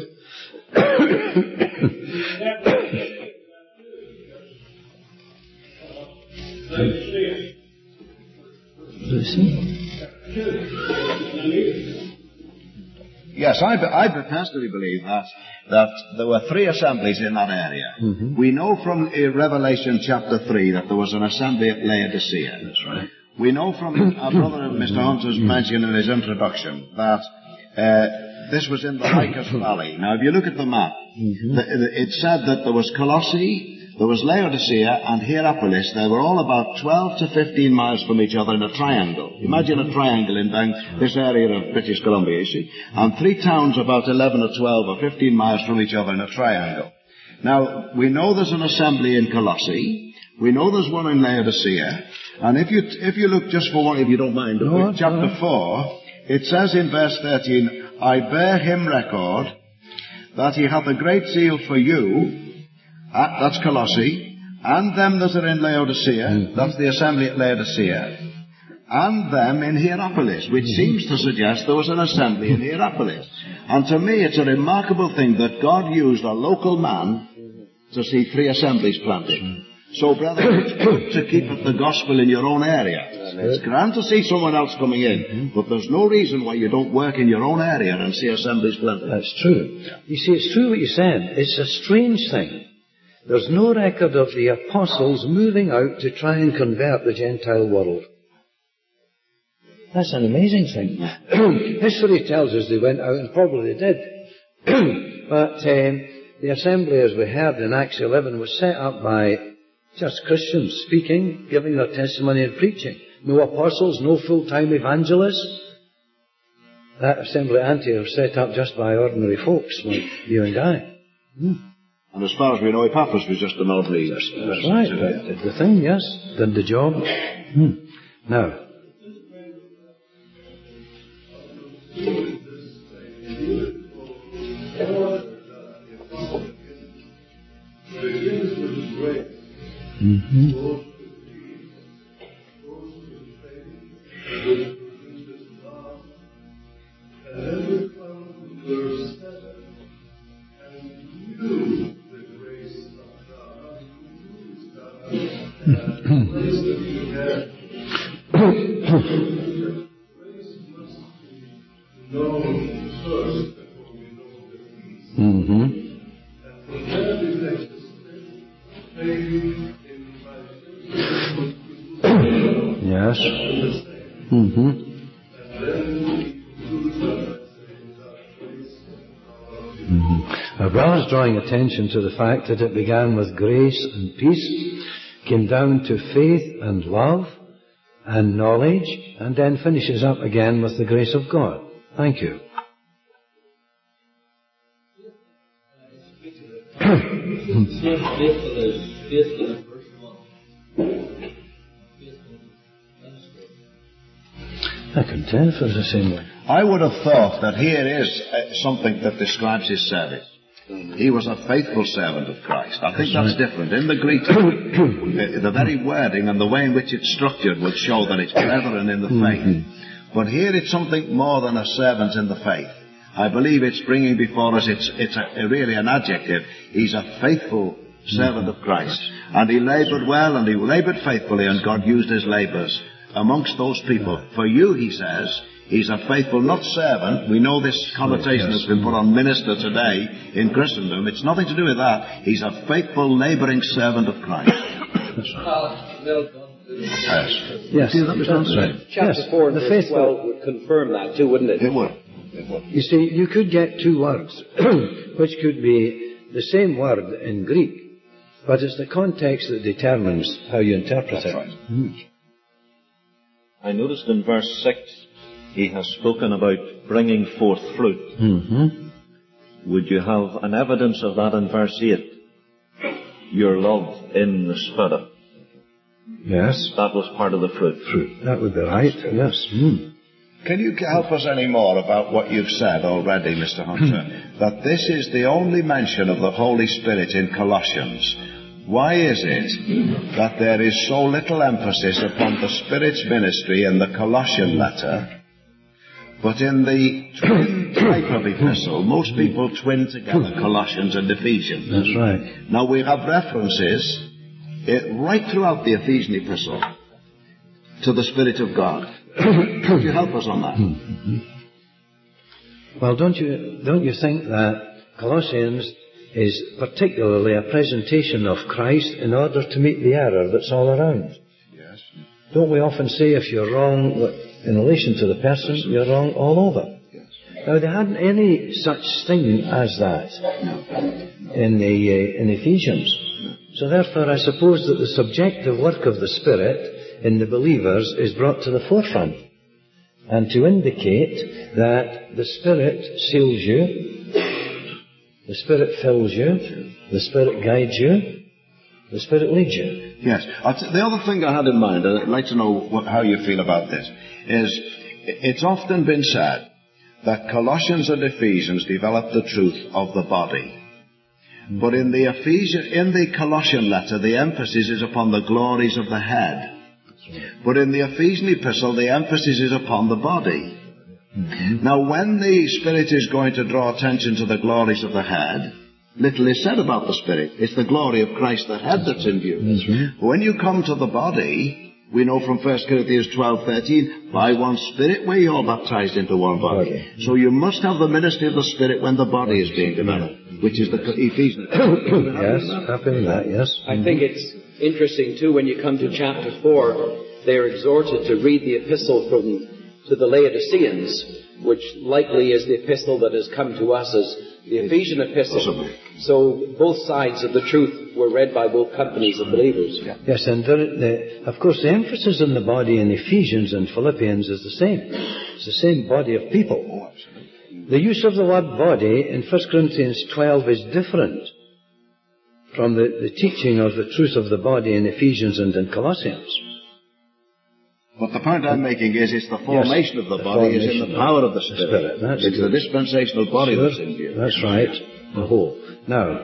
Yes, I, I personally believe that that there were three assemblies in that area. Mm-hmm. We know from uh, Revelation chapter three that there was an assembly at Laodicea. That's right. We know from our brother Mister Hunter's mention in his introduction that uh, this was in the Lycus Valley. Now, if you look at the map, mm-hmm. the, the, it said that there was Colossae, there was Laodicea, and Hierapolis. They were all about twelve to fifteen miles from each other in a triangle. Imagine a triangle in down this area of British Columbia, you see, and three towns about eleven or twelve or fifteen miles from each other in a triangle. Now, we know there's an assembly in Colossae. We know there's one in Laodicea. And if you if you look just for one, if you don't mind, no, at chapter no. four, it says in verse thirteen, I bear him record that he hath a great zeal for you, uh, that's Colossae, and them that are in Laodicea, mm-hmm. that's the assembly at Laodicea, and them in Hierapolis, which mm-hmm. seems to suggest there was an assembly in Hierapolis. And to me it's a remarkable thing that God used a local man to see three assemblies planted. Mm-hmm. So, brother, it's good to keep the gospel in your own area. It's grand to see someone else coming in, mm-hmm. but there's no reason why you don't work in your own area and see assemblies planted. That's true. You see, it's true what you said. It's a strange thing. There's no record of the apostles moving out to try and convert the Gentile world. That's an amazing thing. History tells us they went out, and probably they did. But um, the assembly, as we heard in Acts eleven, was set up by just Christians speaking, giving their testimony and preaching. No apostles, no full-time evangelists. That assembly at Antioch was set up just by ordinary folks like you and I. Hmm. And as far as we know, Epaphras was just an ordinary... That's, that's right. That did the thing, yes. Did the job. Hmm. Now... Mm-hmm. Mm-hmm. Yes. Mm-hmm. Mm-hmm. Our brother's drawing attention to the fact that it began with grace and peace, came down to faith and love and knowledge, and then finishes up again with the grace of God. Thank you. I can tell if it's the same way. I would have thought that here is uh, something that describes his service. He was a faithful servant of Christ. I think that's different. In the Greek, the, the very wording and the way in which it's structured would show that it's brethren in the faith. But here it's something more than a servant in the faith. I believe it's bringing before us, it's, it's a, a really an adjective. He's a faithful servant of Christ. And he laboured well and he laboured faithfully, and God used his labours amongst those people. For you, he says, he's a faithful, not servant. We know this connotation has been put on minister today in Christendom. It's nothing to do with that. He's a faithful, labouring servant of Christ. Yes. Yes. See, that was right. Chapter yes. four and the verse twelve would confirm that too, wouldn't it? It would. It would. You see, you could get two words, which could be the same word in Greek, But it's the context that determines how you interpret That's it. right. Mm. I noticed in verse six, he has spoken about bringing forth fruit. Mm-hmm. Would you have an evidence of that in verse eight? Your love in the Spirit. Yes. That was part of the fruit. Fruit. That would be right. Yes. Mm. Can you help us any more about what you've said already, Mister Hunter? That this is the only mention of the Holy Spirit in Colossians. Why is it that there is so little emphasis upon the Spirit's ministry in the Colossian letter, but in the twin type of epistle, most people twin together Colossians and Ephesians? That's right. Now we have references it, right throughout the Ephesian epistle to the Spirit of God. Could you help us on that? Mm-hmm. Well, don't you don't you think that Colossians is particularly a presentation of Christ in order to meet the error that's all around? Yes. Don't we often say if you're wrong in relation to the person, you're wrong all over? Yes. Now, they hadn't any such thing as that in the uh, in Ephesians. So therefore, I suppose that the subjective work of the Spirit in the believers is brought to the forefront, and to indicate that the Spirit seals you, the Spirit fills you, the Spirit guides you, the Spirit leads you. Yes. The other thing I had in mind, and I'd like to know what, how you feel about this, is it's often been said that Colossians and Ephesians develop the truth of the body. But in the Ephesian, in the Colossian letter, the emphasis is upon the glories of the head. But in the Ephesian epistle, the emphasis is upon the body. Mm-hmm. Now, when the Spirit is going to draw attention to the glories of the head, little is said about the Spirit. It's the glory of Christ, the head, that's in view. Mm-hmm. When you come to the body, we know from First Corinthians twelve thirteen, by one Spirit we're all baptized into one body. Okay. So you must have the ministry of the Spirit when the body is being developed, which is the Ephesian. Yes, happy with that, yes. I think it's interesting too when you come to chapter four, they're exhorted to read the epistle from to the Laodiceans, which likely is the epistle that has come to us as the Ephesian epistle. So both sides of the truth were read by both companies of believers. Yes, and the, the, of course the emphasis on the body in Ephesians and Philippians is the same. It's the same body of people. The use of the word body in First Corinthians twelve is different from the, the teaching of the truth of the body in Ephesians and in Colossians. But the point I'm making is it's the formation yes, of the, the body is in the power of the Spirit. The Spirit. That's it's good. the dispensational body sure. that's in view. That's right. The whole. Now,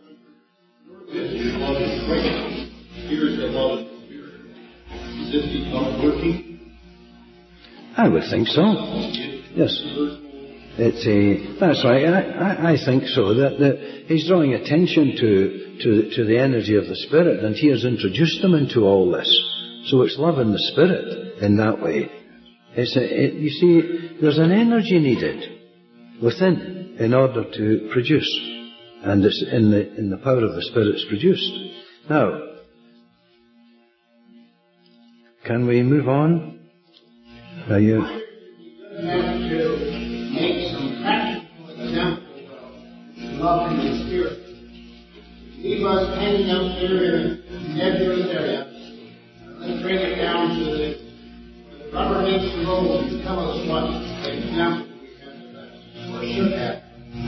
Here's the love of the Spirit. Is this become working? I would think so. Yes. It's a, that's right. I, I, I think so. That, that he's drawing attention to, to, to the energy of the Spirit, and he has introduced them into all this. So it's love in the Spirit in that way. It's a, it, you see, there's an energy needed within in order to produce. And it's in the, in the power of the Spirit it's produced. Now, can we move on? Are you... Make some practical examples of love in the Spirit. He was hanging out there in a nebulous area. Let's bring it down to the, the rubber meets the road and tell us what example we have of that, or should have.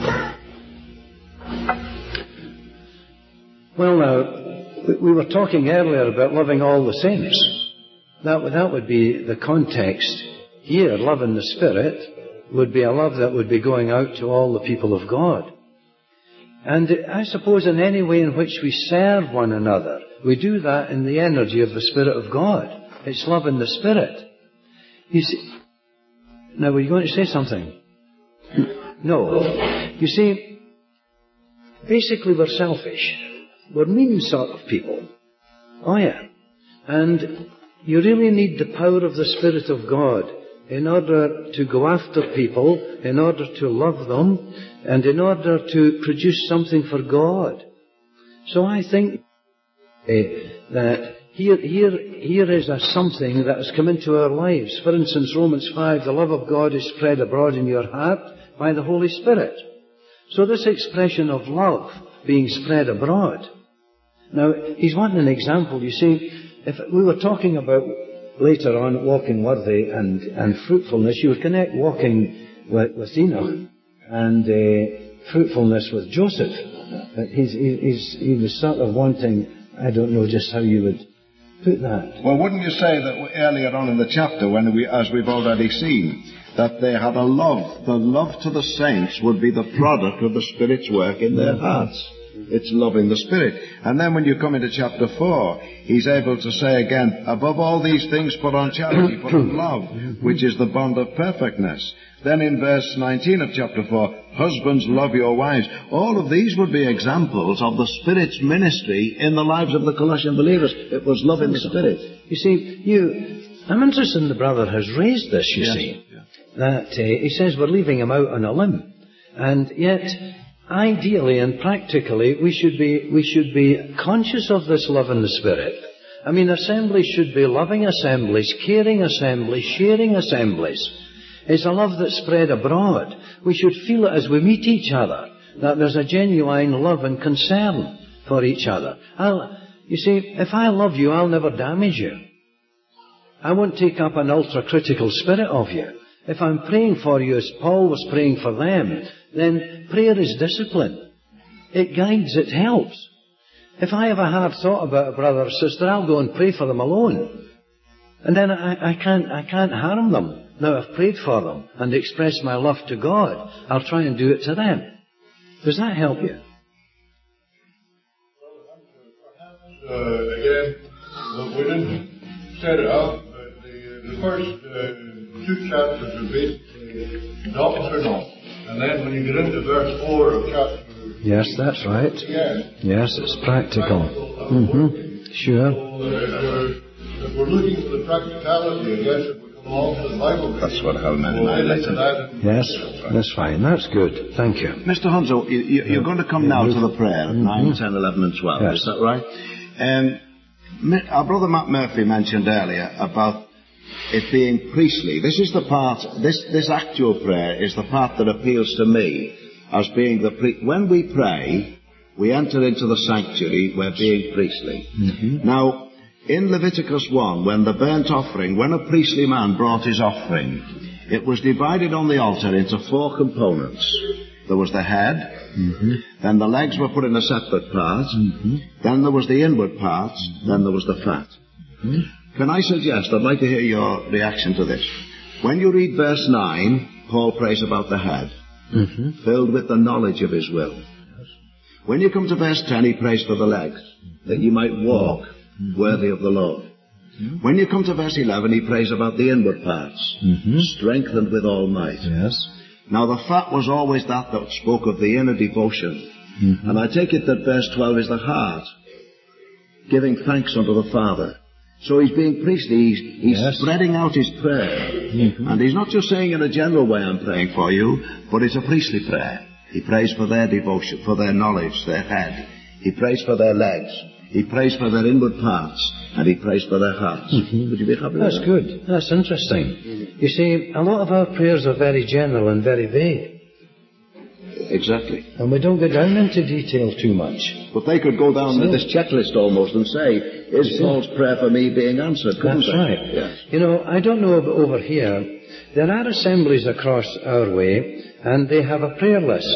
Well, now, we, we were talking earlier about loving all the saints. That, that would be the context here. Love in the Spirit would be a love that would be going out to all the people of God. And I suppose in any way in which we serve one another, we do that in the energy of the Spirit of God. It's love in the Spirit. You see, now were you going to say something? No. You see, basically we're selfish. We're mean sort of people. Oh yeah. And you really need the power of the Spirit of God in order to go after people, in order to love them, and in order to produce something for God. So I think uh, that here, here, here is a something that has come into our lives. For instance, Romans five, the love of God is spread abroad in your heart by the Holy Spirit. So this expression of love being spread abroad, Now, he's wanting an example. You see, if we were talking about later on walking worthy and, and fruitfulness, you would connect walking with, with Enoch and uh, fruitfulness with Joseph. But he's, he's, he was sort of wanting, I don't know just how you would put that. Well, wouldn't you say that earlier on in the chapter, when we, as we've already seen, that they had a love, the love to the saints would be the product of the Spirit's work in their hearts. It's loving the Spirit. And then when you come into chapter four, he's able to say again, above all these things put on charity, put on love, which is the bond of perfectness. Then in verse nineteen of chapter four, husbands, love your wives. All of these would be examples of the Spirit's ministry in the lives of the Colossian believers. It was love in the Spirit. You see, you, I'm interested in the brother has raised this, you yes. see. Yeah. That uh, he says we're leaving him out on a limb. And yet, ideally and practically, we should be, we should be conscious of this love in the Spirit. I mean, assemblies should be loving assemblies, caring assemblies, sharing assemblies. It's a love that's spread abroad. We should feel it as we meet each other, that there's a genuine love and concern for each other. I'll, you see, if I love you, I'll never damage you. I won't take up an ultra-critical spirit of you. If I'm praying for you as Paul was praying for them, then prayer is discipline. It guides, it helps. If I have a hard thought about a brother or sister, I'll go and pray for them alone. And then I, I can't, I can't harm them. Now I've prayed for them and expressed my love to God, I'll try and do it to them. Does that help you? Uh, again, well, we didn't set it up, but the, the first uh, two chapters are basically doctrinal. And then when you get into verse four of chapter... Yes, that's right. Yes, yes it's practical. Mm-hmm. Sure. So, uh, if, we're, if we're looking for the practicality, I guess if we come along to the Bible... That's what Hellman and I like to Yes, that's fine. That's good. Thank you. Mister Hunzo, you, you, you're going to come now to the prayer at mm-hmm. nine, ten, eleven and twelve. Yes. Is that right? Um, our brother Matt Murphy mentioned earlier about it being priestly. This is the part, this, this actual prayer is the part that appeals to me as being the pri- when we pray, we enter into the sanctuary, we're being priestly. Mm-hmm. Now, in Leviticus one, when the burnt offering, when a priestly man brought his offering, it was divided on the altar into four components. There was the head, mm-hmm. then the legs were put in a separate part, mm-hmm. then there was the inward parts, mm-hmm. then there was the fat. Mm-hmm. Can I suggest, I'd like to hear your reaction to this. When you read verse nine, Paul prays about the head, mm-hmm. filled with the knowledge of his will. Yes. When you come to verse ten, he prays for the legs, that you might walk mm-hmm. worthy of the Lord. Mm-hmm. When you come to verse eleven, he prays about the inward parts, mm-hmm. strengthened with all might. Yes. Now the fat was always that that spoke of the inner devotion. Mm-hmm. And I take it that verse twelve is the heart, giving thanks unto the Father. So he's being priestly, he's, he's yes. spreading out his prayer. Mm-hmm. And he's not just saying in a general way, I'm praying for you, but it's a priestly prayer. He prays for their devotion, for their knowledge, their head. He prays for their legs. He prays for their inward parts. And he prays for their hearts. Mm-hmm. Would you be happy with That's that? good. That's interesting. You see, a lot of our prayers are very general and very vague. Exactly. And we don't go down into detail too much. But they could go down so, this checklist almost and say, is Paul's prayer for me being answered? That's they? right. Yes. You know, I don't know about over here. There are assemblies across our way, and they have a prayer list.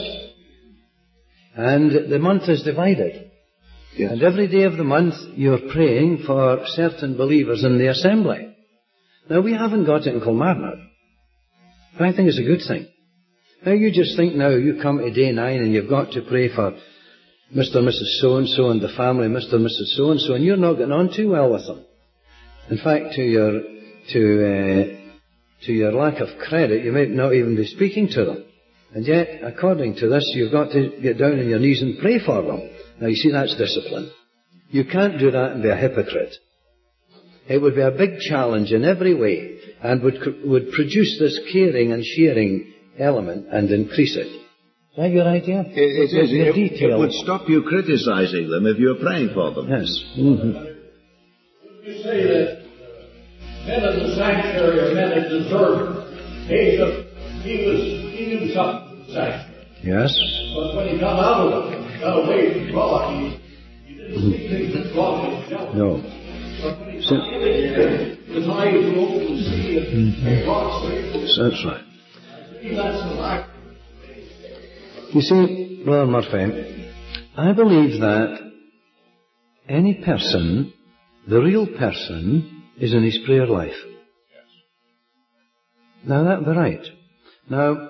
And the month is divided. Yes. And every day of the month, you're praying for certain believers in the assembly. Now, we haven't got it in Kilmarnock. But I think it's a good thing. Now, you just think now, you come to day nine and you've got to pray for Mister and Missus So-and-so and the family, Mister and Missus So-and-so, and you're not getting on too well with them. In fact, to your, to, uh, to your lack of credit, you might not even be speaking to them. And yet, according to this, you've got to get down on your knees and pray for them. Now, you see, that's discipline. You can't do that and be a hypocrite. It would be a big challenge in every way and would, would produce this caring and sharing element and increase it. Is that your idea? It, it, is, it, it, it would stop you criticizing them if you're praying for them. Yes. Mm-hmm. You say that uh, men of the sanctuary are men that deserve. He was, he knew something of the sanctuary. Yes. But when he got out of it, got away from God, he, he didn't No. So, The tide will open the sea and God's way. that's right. That's the lack. You see, Brother Murphy, I believe that any person, the real person, is in his prayer life. Now that would be right. Now,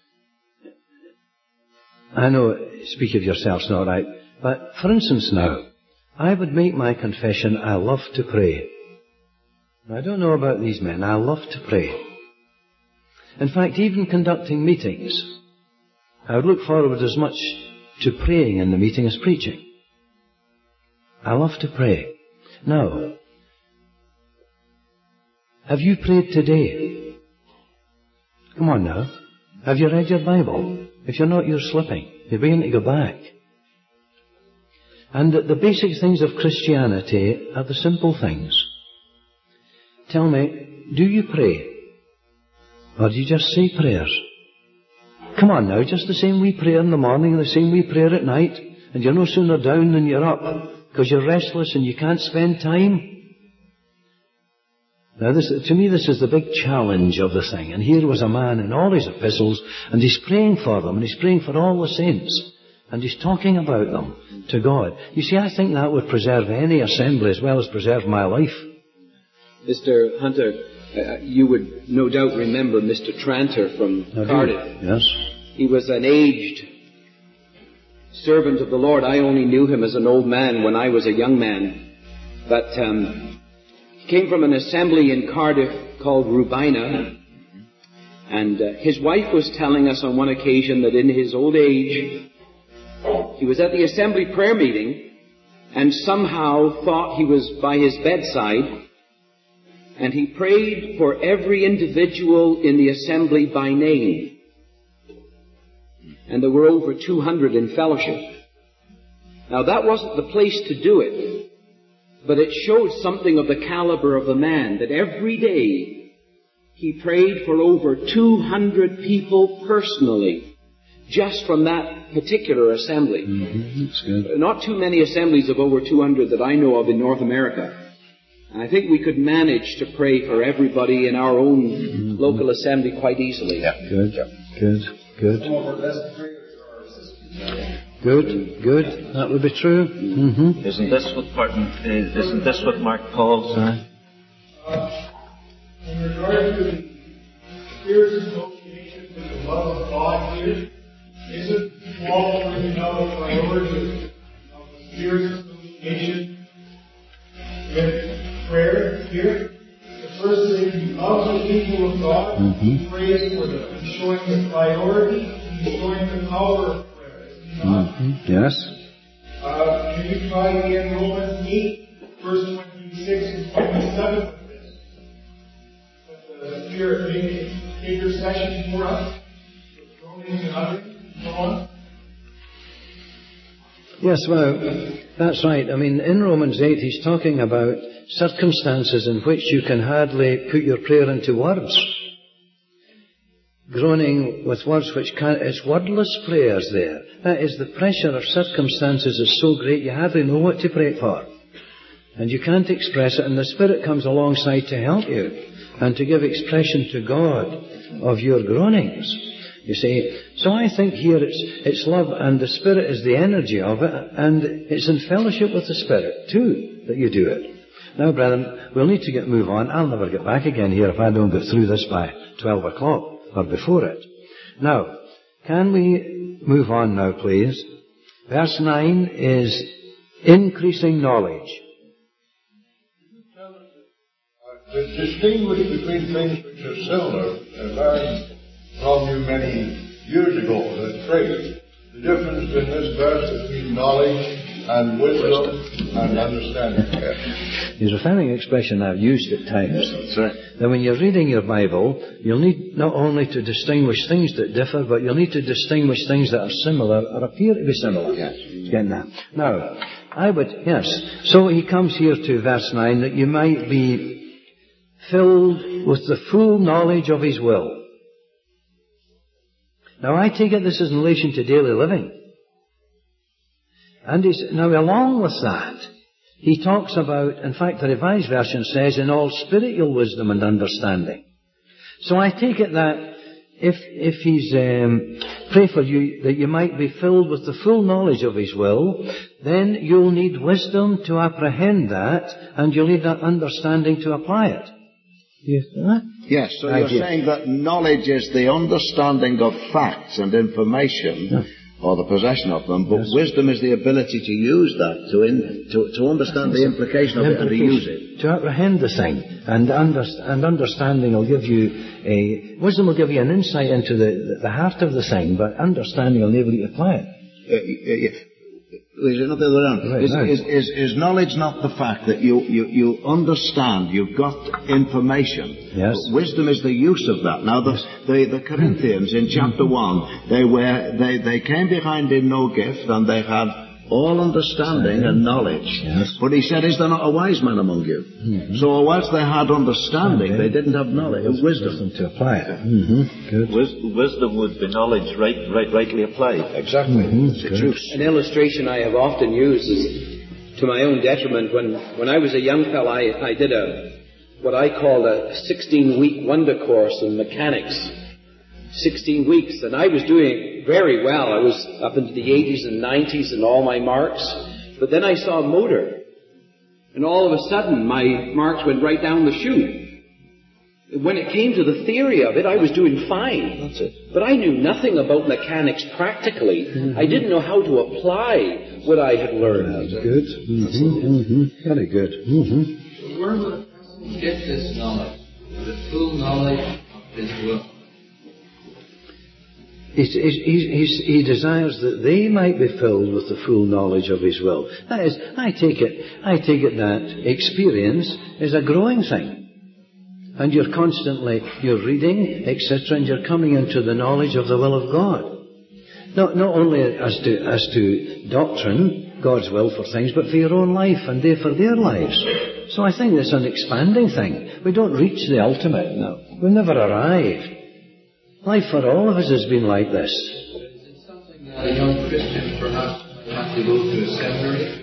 I know, speak of yourself's not right, but for instance now, I would make my confession, I love to pray. I don't know about these men, I love to pray. In fact, even conducting meetings, I would look forward as much to praying in the meeting as preaching. I love to pray. Now, have you prayed today? Come on now. Have you read your Bible? If you're not, you're slipping. You're beginning to go back. And the basic things of Christianity are the simple things. Tell me, do you pray? Or do you just say prayers? Come on now, just the same wee prayer in the morning and the same wee prayer at night, and you're no sooner down than you're up, because you're restless and you can't spend time. Now this, to me this is the big challenge of the thing. And here was a man in all his epistles, and he's praying for them, and he's praying for all the saints, and he's talking about them to God. You see, I think that would preserve any assembly as well as preserve my life. Mister Hunter, uh, you would no doubt remember Mister Tranter from I Cardiff. do. Yes. He was an aged servant of the Lord. I only knew him as an old man when I was a young man. But um, he came from an assembly in Cardiff called Rubina. And uh, his wife was telling us on one occasion that in his old age, he was at the assembly prayer meeting and somehow thought he was by his bedside. And he prayed for every individual in the assembly by name. And there were over two hundred in fellowship. Now that wasn't the place to do it, but it showed something of the caliber of the man, that every day he prayed for over two hundred people personally, just from that particular assembly. Mm-hmm. That's good. Not too many assemblies of over two hundred that I know of in North America. I think we could manage to pray for everybody in our own mm-hmm. local assembly quite easily. Yeah. Good, good, good. Some of our best prayers are our sisters. Good, good. That would be true. Mm-hmm. Isn't this what Martin, uh, isn't this what Mark Paul said? Uh, in regard to the Spirit's association with the love of God here, isn't Paul bringing out the priority of the Spirit's association with prayer here? The first thing, he loves the people of God. Mm-hmm. He prays for them. He's showing the priority. He's showing the power of prayer. Is he not? Mm-hmm. Yes. Uh, can you try again Romans eight, verse twenty-six and twenty-seven with this? That the Spirit make intercession for us, with groanings and utterings, and so on. Yes, well, that's right. I mean, in Romans eight, he's talking about circumstances in which you can hardly put your prayer into words. Groaning with words which can't, it's wordless prayers there. That is, the pressure of circumstances is so great you hardly know what to pray for. And you can't express it, and the Spirit comes alongside to help you and to give expression to God of your groanings. You see, so I think here it's, it's love, and the Spirit is the energy of it, and it's in fellowship with the Spirit too that you do it. Now, brethren, we'll need to get move on. I'll never get back again here if I don't get through this by twelve o'clock or before it. Now, can we move on now, please? Verse nine is increasing knowledge. Uh, to distinguish between things which are similar and learned from you many years ago, the trait, the difference in this verse between knowledge and wisdom and understanding. He's referring to an expression I've used at times. That's right. That when you're reading your Bible, you'll need not only to distinguish things that differ, but you'll need to distinguish things that are similar or appear to be similar. Yes. Getting that? Now, I would, yes. So he comes here to verse nine, that you might be filled with the full knowledge of his will. Now, I take it this is in relation to daily living. And he's, now along with that, he talks about, in fact the Revised Version says, in all spiritual wisdom and understanding. So I take it that if, if he's, um, pray for you that you might be filled with the full knowledge of his will, then you'll need wisdom to apprehend that, and you'll need that understanding to apply it. Yes, huh? Yes, so you're saying that knowledge is the understanding of facts and information, yeah, or the possession of them, but yes, wisdom is the ability to use that, to in, to, to understand the implication of it and to use it. To apprehend the thing, and, under, and understanding will give you a, wisdom will give you an insight into the, the heart of the thing, but understanding will enable you to apply it. Uh, uh, uh, Is it not the other way around? Right, is, right. is, is, is knowledge not the fact that you, you, you understand, you've got information? Yes. But wisdom is the use of that. Now, the, the, the Corinthians in chapter one, they were, they, they came behind in no gift, and they had all understanding and knowledge. Yes. But he said, is there not a wise man among you? Mm-hmm. So whilst they had understanding, okay, they didn't have knowledge, wisdom. wisdom to apply it. Mm-hmm. Good. Wis- wisdom would be knowledge right, right, rightly applied. Exactly. Mm-hmm. It's the truth. An illustration I have often used is to my own detriment. When, when I was a young fellow, I, I did a what I called a sixteen-week wonder course in mechanics. sixteen weeks, and I was doing very well. I was up into the eighties and nineties in all my marks. But then I saw a motor, and all of a sudden my marks went right down the chute. When it came to the theory of it, I was doing fine. That's it. But I knew nothing about mechanics practically. Mm-hmm. I didn't know how to apply what I had learned. That's good. Mm-hmm. Mm-hmm. Very good. Mm-hmm. So where will a person get this knowledge? The full knowledge of his will. He, he, he desires that they might be filled with the full knowledge of his will. That is, I take it, I take it that experience is a growing thing. And you're constantly, you're reading, et cetera, and you're coming into the knowledge of the will of God. Not, not only as to, as to doctrine, God's will for things, but for your own life and they for their lives. So I think it's an expanding thing. We don't reach the ultimate now. We never arrive. Life for all of us has been like this. Is it something that a young Christian perhaps might have to go to a seminary?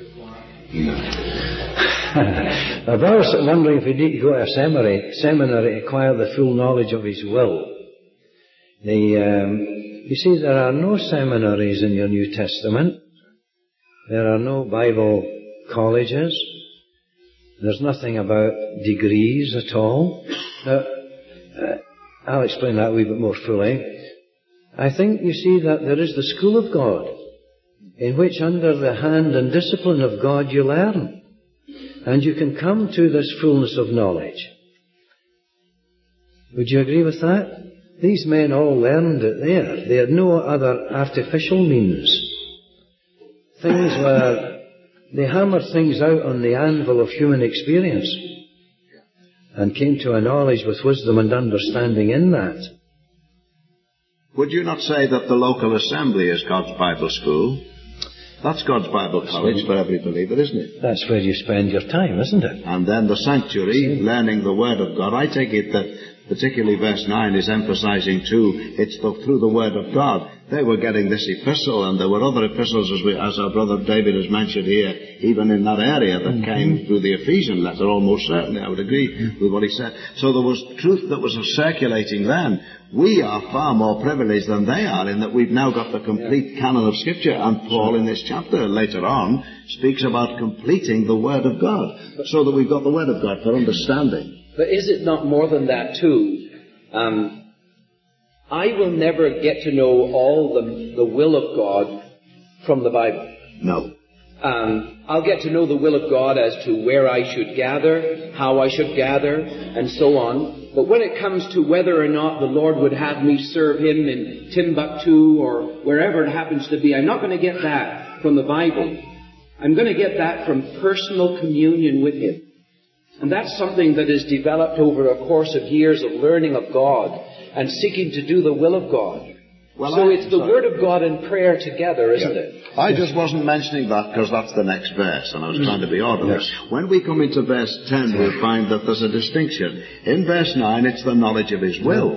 I was wondering if he need to go to a seminary, seminary to acquire the full knowledge of his will. The, um, you see, there are no seminaries in your New Testament. There are no Bible colleges. There's nothing about degrees at all. Now, uh, I'll explain that a wee bit more fully. I think you see that there is the school of God, in which under the hand and discipline of God you learn. And you can come to this fullness of knowledge. Would you agree with that? These men all learned it there. They had no other artificial means. Things were, they hammered things out on the anvil of human experience and came to a knowledge with wisdom and understanding in that. Would you not say that the local assembly is God's Bible school? That's God's Bible college for every believer, isn't it? That's where you spend your time, isn't it? And then the sanctuary, learning the Word of God. I take it that particularly verse nine is emphasizing too, it's the, through the Word of God. They were getting this epistle, and there were other epistles, as, we, as our brother David has mentioned here, even in that area that mm-hmm. came through the Ephesian letter, almost certainly, I would agree mm-hmm. with what he said. So there was truth that was circulating then. We are far more privileged than they are in that we've now got the complete yeah. canon of Scripture, and Paul in this chapter later on speaks about completing the Word of God, so that we've got the Word of God for understanding. But is it not more than that too? Um, I will never get to know all the, the will of God from the Bible. No. Um, I'll get to know the will of God as to where I should gather, how I should gather, and so on. But when it comes to whether or not the Lord would have me serve Him in Timbuktu or wherever it happens to be, I'm not going to get that from the Bible. I'm going to get that from personal communion with Him. And that's something that is developed over a course of years of learning of God and seeking to do the will of God. Well, so I, it's the sorry. Word of God and prayer together, isn't yeah. it? I just wasn't mentioning that because that's the next verse, and I was mm. trying to be orderly. Yes. When we come into verse ten, we'll find that there's a distinction. In verse nine, it's the knowledge of His will.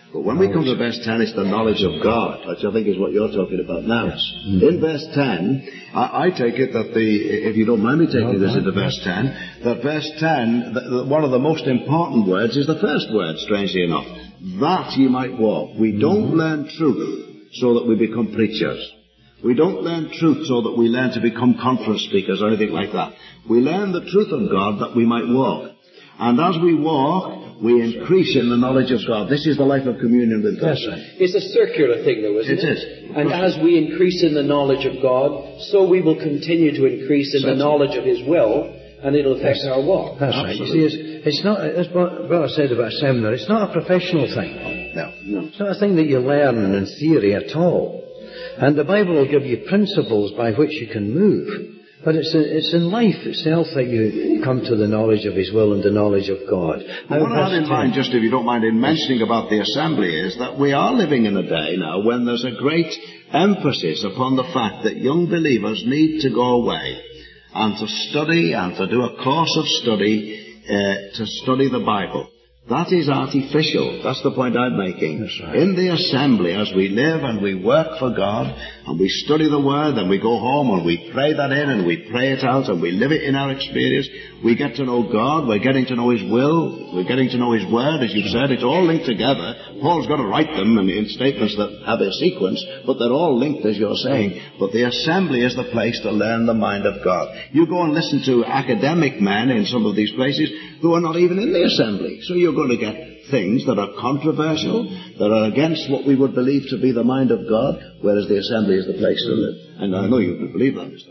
But when we come to verse ten, it's the knowledge of God, which I think is what you're talking about now. Yes. Mm-hmm. In verse ten, I, I take it that the, if you don't mind me taking no, this into verse ten, that verse ten, the, the, one of the most important words is the first word, strangely enough. That ye might walk. We don't mm-hmm. learn truth so that we become preachers. We don't learn truth so that we learn to become conference speakers or anything like that. We learn the truth of God that we might walk. And as we walk, we increase in the knowledge of God. This is the life of communion with God. That's right. It's a circular thing, though, isn't it? It is. And as we increase in the knowledge of God, so we will continue to increase in the knowledge of His will, and it'll affect our walk. That's right. You see, it's, it's not, as Brother said about seminary, it's not a professional thing. No. no. It's not a thing that you learn in theory at all. And the Bible will give you principles by which you can move. But it's in, it's in life itself that you come to the knowledge of His will and the knowledge of God. What I have in mind, just if you don't mind in mentioning about the assembly, is that we are living in a day now when there's a great emphasis upon the fact that young believers need to go away and to study and to do a course of study uh, to study the Bible. That is artificial. That's the point I'm making. That's right. In the assembly, as we live and we work for God, and we study the Word, and we go home and we pray that in, and we pray it out, and we live it in our experience, we get to know God, we're getting to know His will, we're getting to know His Word, as you've said, it's all linked together. Paul's got to write them in, in statements that have a sequence, but they're all linked, as you're saying. But the assembly is the place to learn the mind of God. You go and listen to academic men in some of these places who are not even in the assembly. So you're going to get things that are controversial, that are against what we would believe to be the mind of God, whereas the assembly is the place to live. And I know you believe that, Mister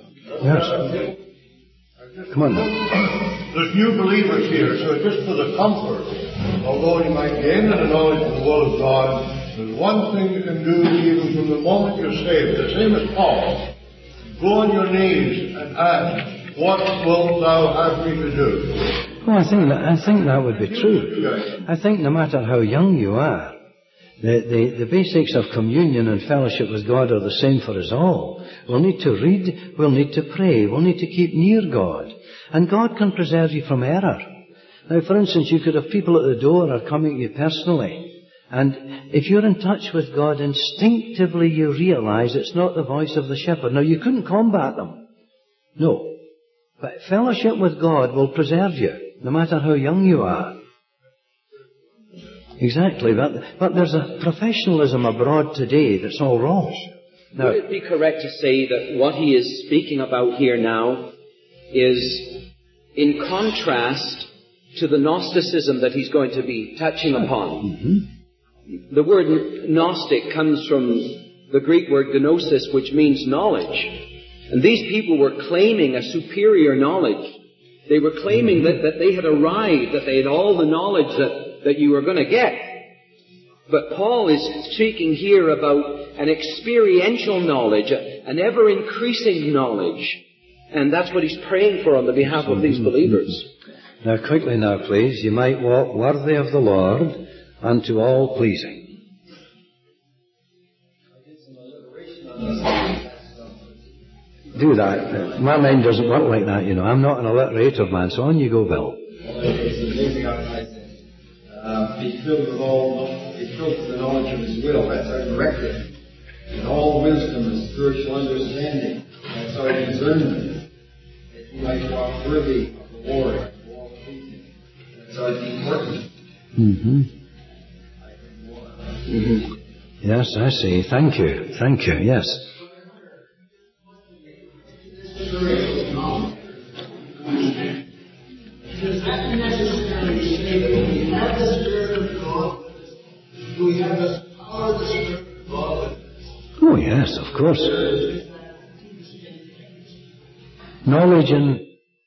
Yes. Come on now. There's new believers here, so just for the comfort, although you might gain the knowledge of the will of God, there's one thing you can do even from the moment you're saved, the same as Paul. Go on your knees and ask, what wilt thou have me to do? Well, I think that, I think that would be true. I think no matter how young you are, the, the, the basics of communion and fellowship with God are the same for us all. We'll need to read, we'll need to pray, we'll need to keep near God. And God can preserve you from error. Now, for instance, you could have people at the door are coming to you personally. And if you're in touch with God, instinctively you realize it's not the voice of the shepherd. Now, you couldn't combat them. No. But fellowship with God will preserve you, no matter how young you are. Exactly. But, but there's a professionalism abroad today that's all wrong. Now, would it be correct to say that what he is speaking about here now is in contrast to the Gnosticism that he's going to be touching upon? Mm-hmm. The word Gnostic comes from the Greek word gnosis, which means knowledge. And these people were claiming a superior knowledge. They were claiming that, that they had arrived, that they had all the knowledge that, that you were going to get. But Paul is speaking here about an experiential knowledge, an ever-increasing knowledge. And that's what he's praying for on the behalf of these believers. Now quickly now, please. You might walk worthy of the Lord unto all pleasing. Do that. My mind doesn't work like that, you know. I'm not an alliterative man, so on you go, Bill. It's amazing how I say, uh, be filled with all, be filled with the knowledge of His will. That's our directive. And all wisdom and spiritual understanding. That's our discernment. That you might walk worthy of the Lord and all pleasing. That's our important. Mm-hmm. Mm-hmm. Yes, I see. Thank you. Thank you. Yes. Does that necessarily say that we have the Spirit of God? Do we have the power of the Spirit of God? Oh, yes, of course. Knowledge and...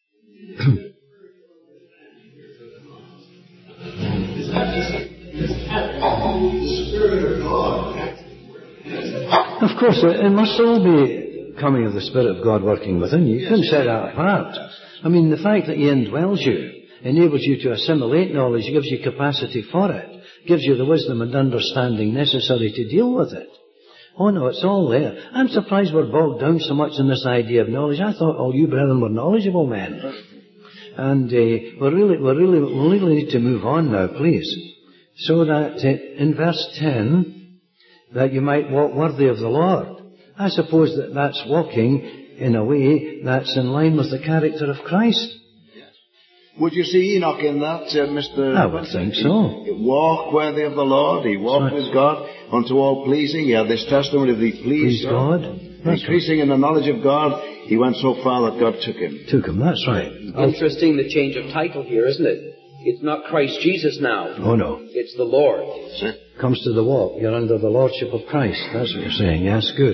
Is that just the Spirit of God? Of course, it must all be coming of the Spirit of God working within you. You couldn't set that apart. I mean, the fact that He indwells you, enables you to assimilate knowledge, gives you capacity for it, gives you the wisdom and understanding necessary to deal with it. Oh no, it's all there. I'm surprised we're bogged down so much in this idea of knowledge. I thought all you brethren were knowledgeable men. And uh, we really, we really, we really need to move on now, please. so that uh, in verse ten, that you might walk worthy of the Lord. I suppose that that's walking in a way that's in line with the character of Christ. Would you see Enoch in that, uh, Mister I would think so. He walked worthy of the Lord. He walked right. with God unto all pleasing. He had this testimony that he pleased Please God. God. Increasing in the knowledge of God, he went so far that God took him. Took him, that's right. Interesting, the change of title here, isn't it? It's not Christ Jesus now. Oh no. It's the Lord. See? Comes to the walk. You're under the lordship of Christ. That's what you're saying. Yes, good.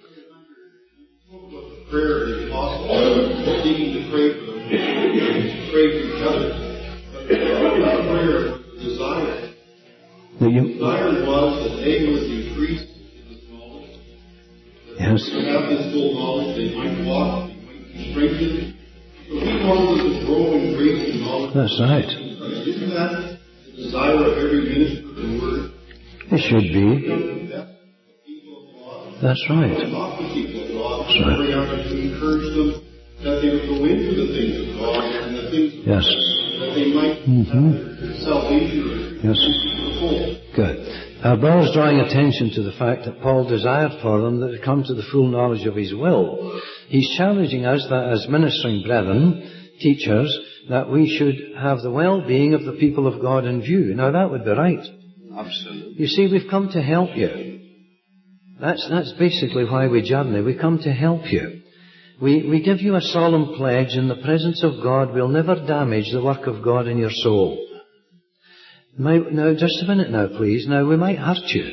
Prayer is possible. Seeking to pray for them, to pray for each other. But the prayer was the desire. The The desire was that they would increase in this knowledge. That Yes. they would have this full knowledge. They might walk. They might be strengthened. So he wanted to grow in grace and knowledge. That's right. Isn't that the desire of every minister of the Word? It should be. The best people of God. That's right. Not the people of God. That's right. Every effort to encourage them that they would go into the things of God and the things of Yes. that they might Mm-hmm. have their salvation Yes. full. Good. Our brother's drawing attention to the fact that Paul desired for them that they come to the full knowledge of his will. He's challenging us that as ministering brethren, teachers, that we should have the well-being of the people of God in view. Now that would be right. Absolutely. You see, we've come to help you. That's, that's basically why we journey. We come to help you. We, we give you a solemn pledge in the presence of God we'll never damage the work of God in your soul. Now, now, just a minute now, please. Now, we might hurt you.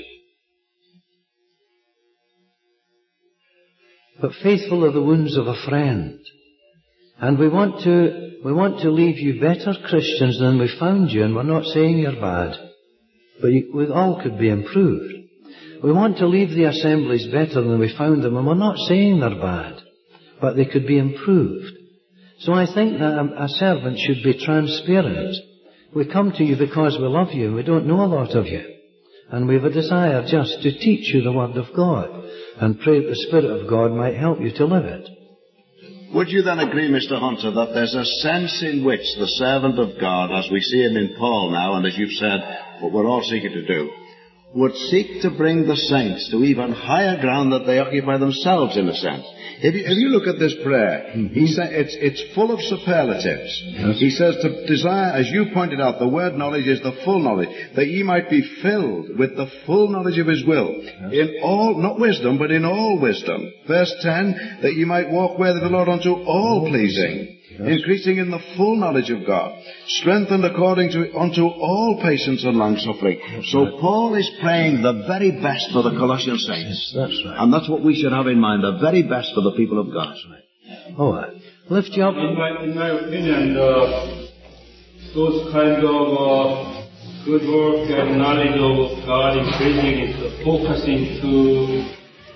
But faithful are the wounds of a friend. And we want to, we want to leave you better Christians than we found you, and we're not saying you're bad. But you, we all could be improved. We want to leave the assemblies better than we found them, and we're not saying they're bad. But they could be improved. So I think that a, a servant should be transparent. We come to you because we love you and we don't know a lot of you. And we have a desire just to teach you the Word of God and pray that the Spirit of God might help you to live it. Would you then agree, Mister Hunter, that there's a sense in which the servant of God, as we see him in Paul now, and as you've said, what we're all seeking to do, would seek to bring the saints to even higher ground that they occupy themselves, in a sense? If you, if you look at this prayer, mm-hmm. he sa- it's, it's full of superlatives. Yes. He says to desire, as you pointed out, the word knowledge is the full knowledge, that ye might be filled with the full knowledge of his will, yes. in all, not wisdom, but in all wisdom. Verse ten, that ye might walk worthy of the Lord unto all pleasing. Yes. Increasing in the full knowledge of God, strengthened according to unto all patience and long-suffering. That's so right. Paul is praying the very best for the Colossian saints. Yes, that's right. And that's what we should have in mind, the very best for the people of God. That's right. All right. Lift you up. In my, in my opinion, uh, those kind of uh, good work and knowledge of God increasing is uh, focusing to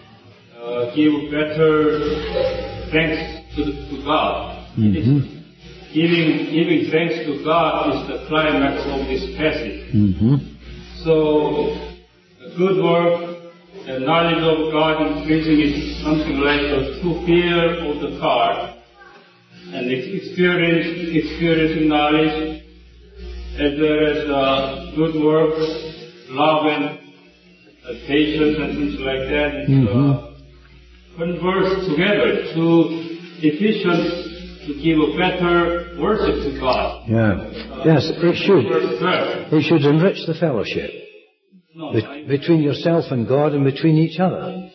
uh, give better thanks to, the, to God. Mm-hmm. Giving, giving thanks to God is the climax of this passage. Mm-hmm. So, the good work, the knowledge of God increasing is something like the true fear of the God, and experience, experiencing knowledge, as well as uh, good work, love and uh, patience and things like that, and mm-hmm. uh, converse together to efficient to give a better worship to God. Yeah. Uh, yes, it should. It should enrich the fellowship. No, Be- I, between yourself and God and between each other.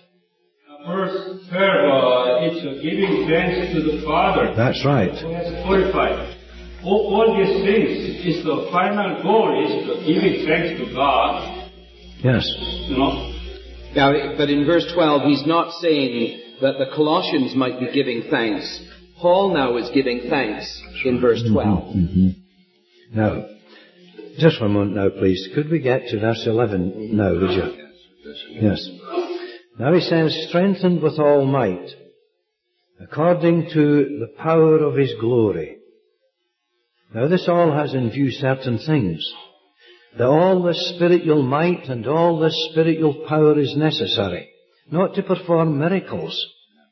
First prayer, uh, it's uh, giving thanks to the Father. That's right. Who has qualified. All, all these things is the final goal is the giving thanks to God. Yes. You know. Now, but in verse twelve, he's not saying that the Colossians might be giving thanks. Paul now is giving thanks in verse twelve. Mm-hmm. Mm-hmm. Now, just for a moment now, please. Could we get to verse eleven now, would you? Yes. Now he says, strengthened with all might, according to the power of his glory. Now this all has in view certain things. That all this spiritual might and all this spiritual power is necessary. Not to perform miracles.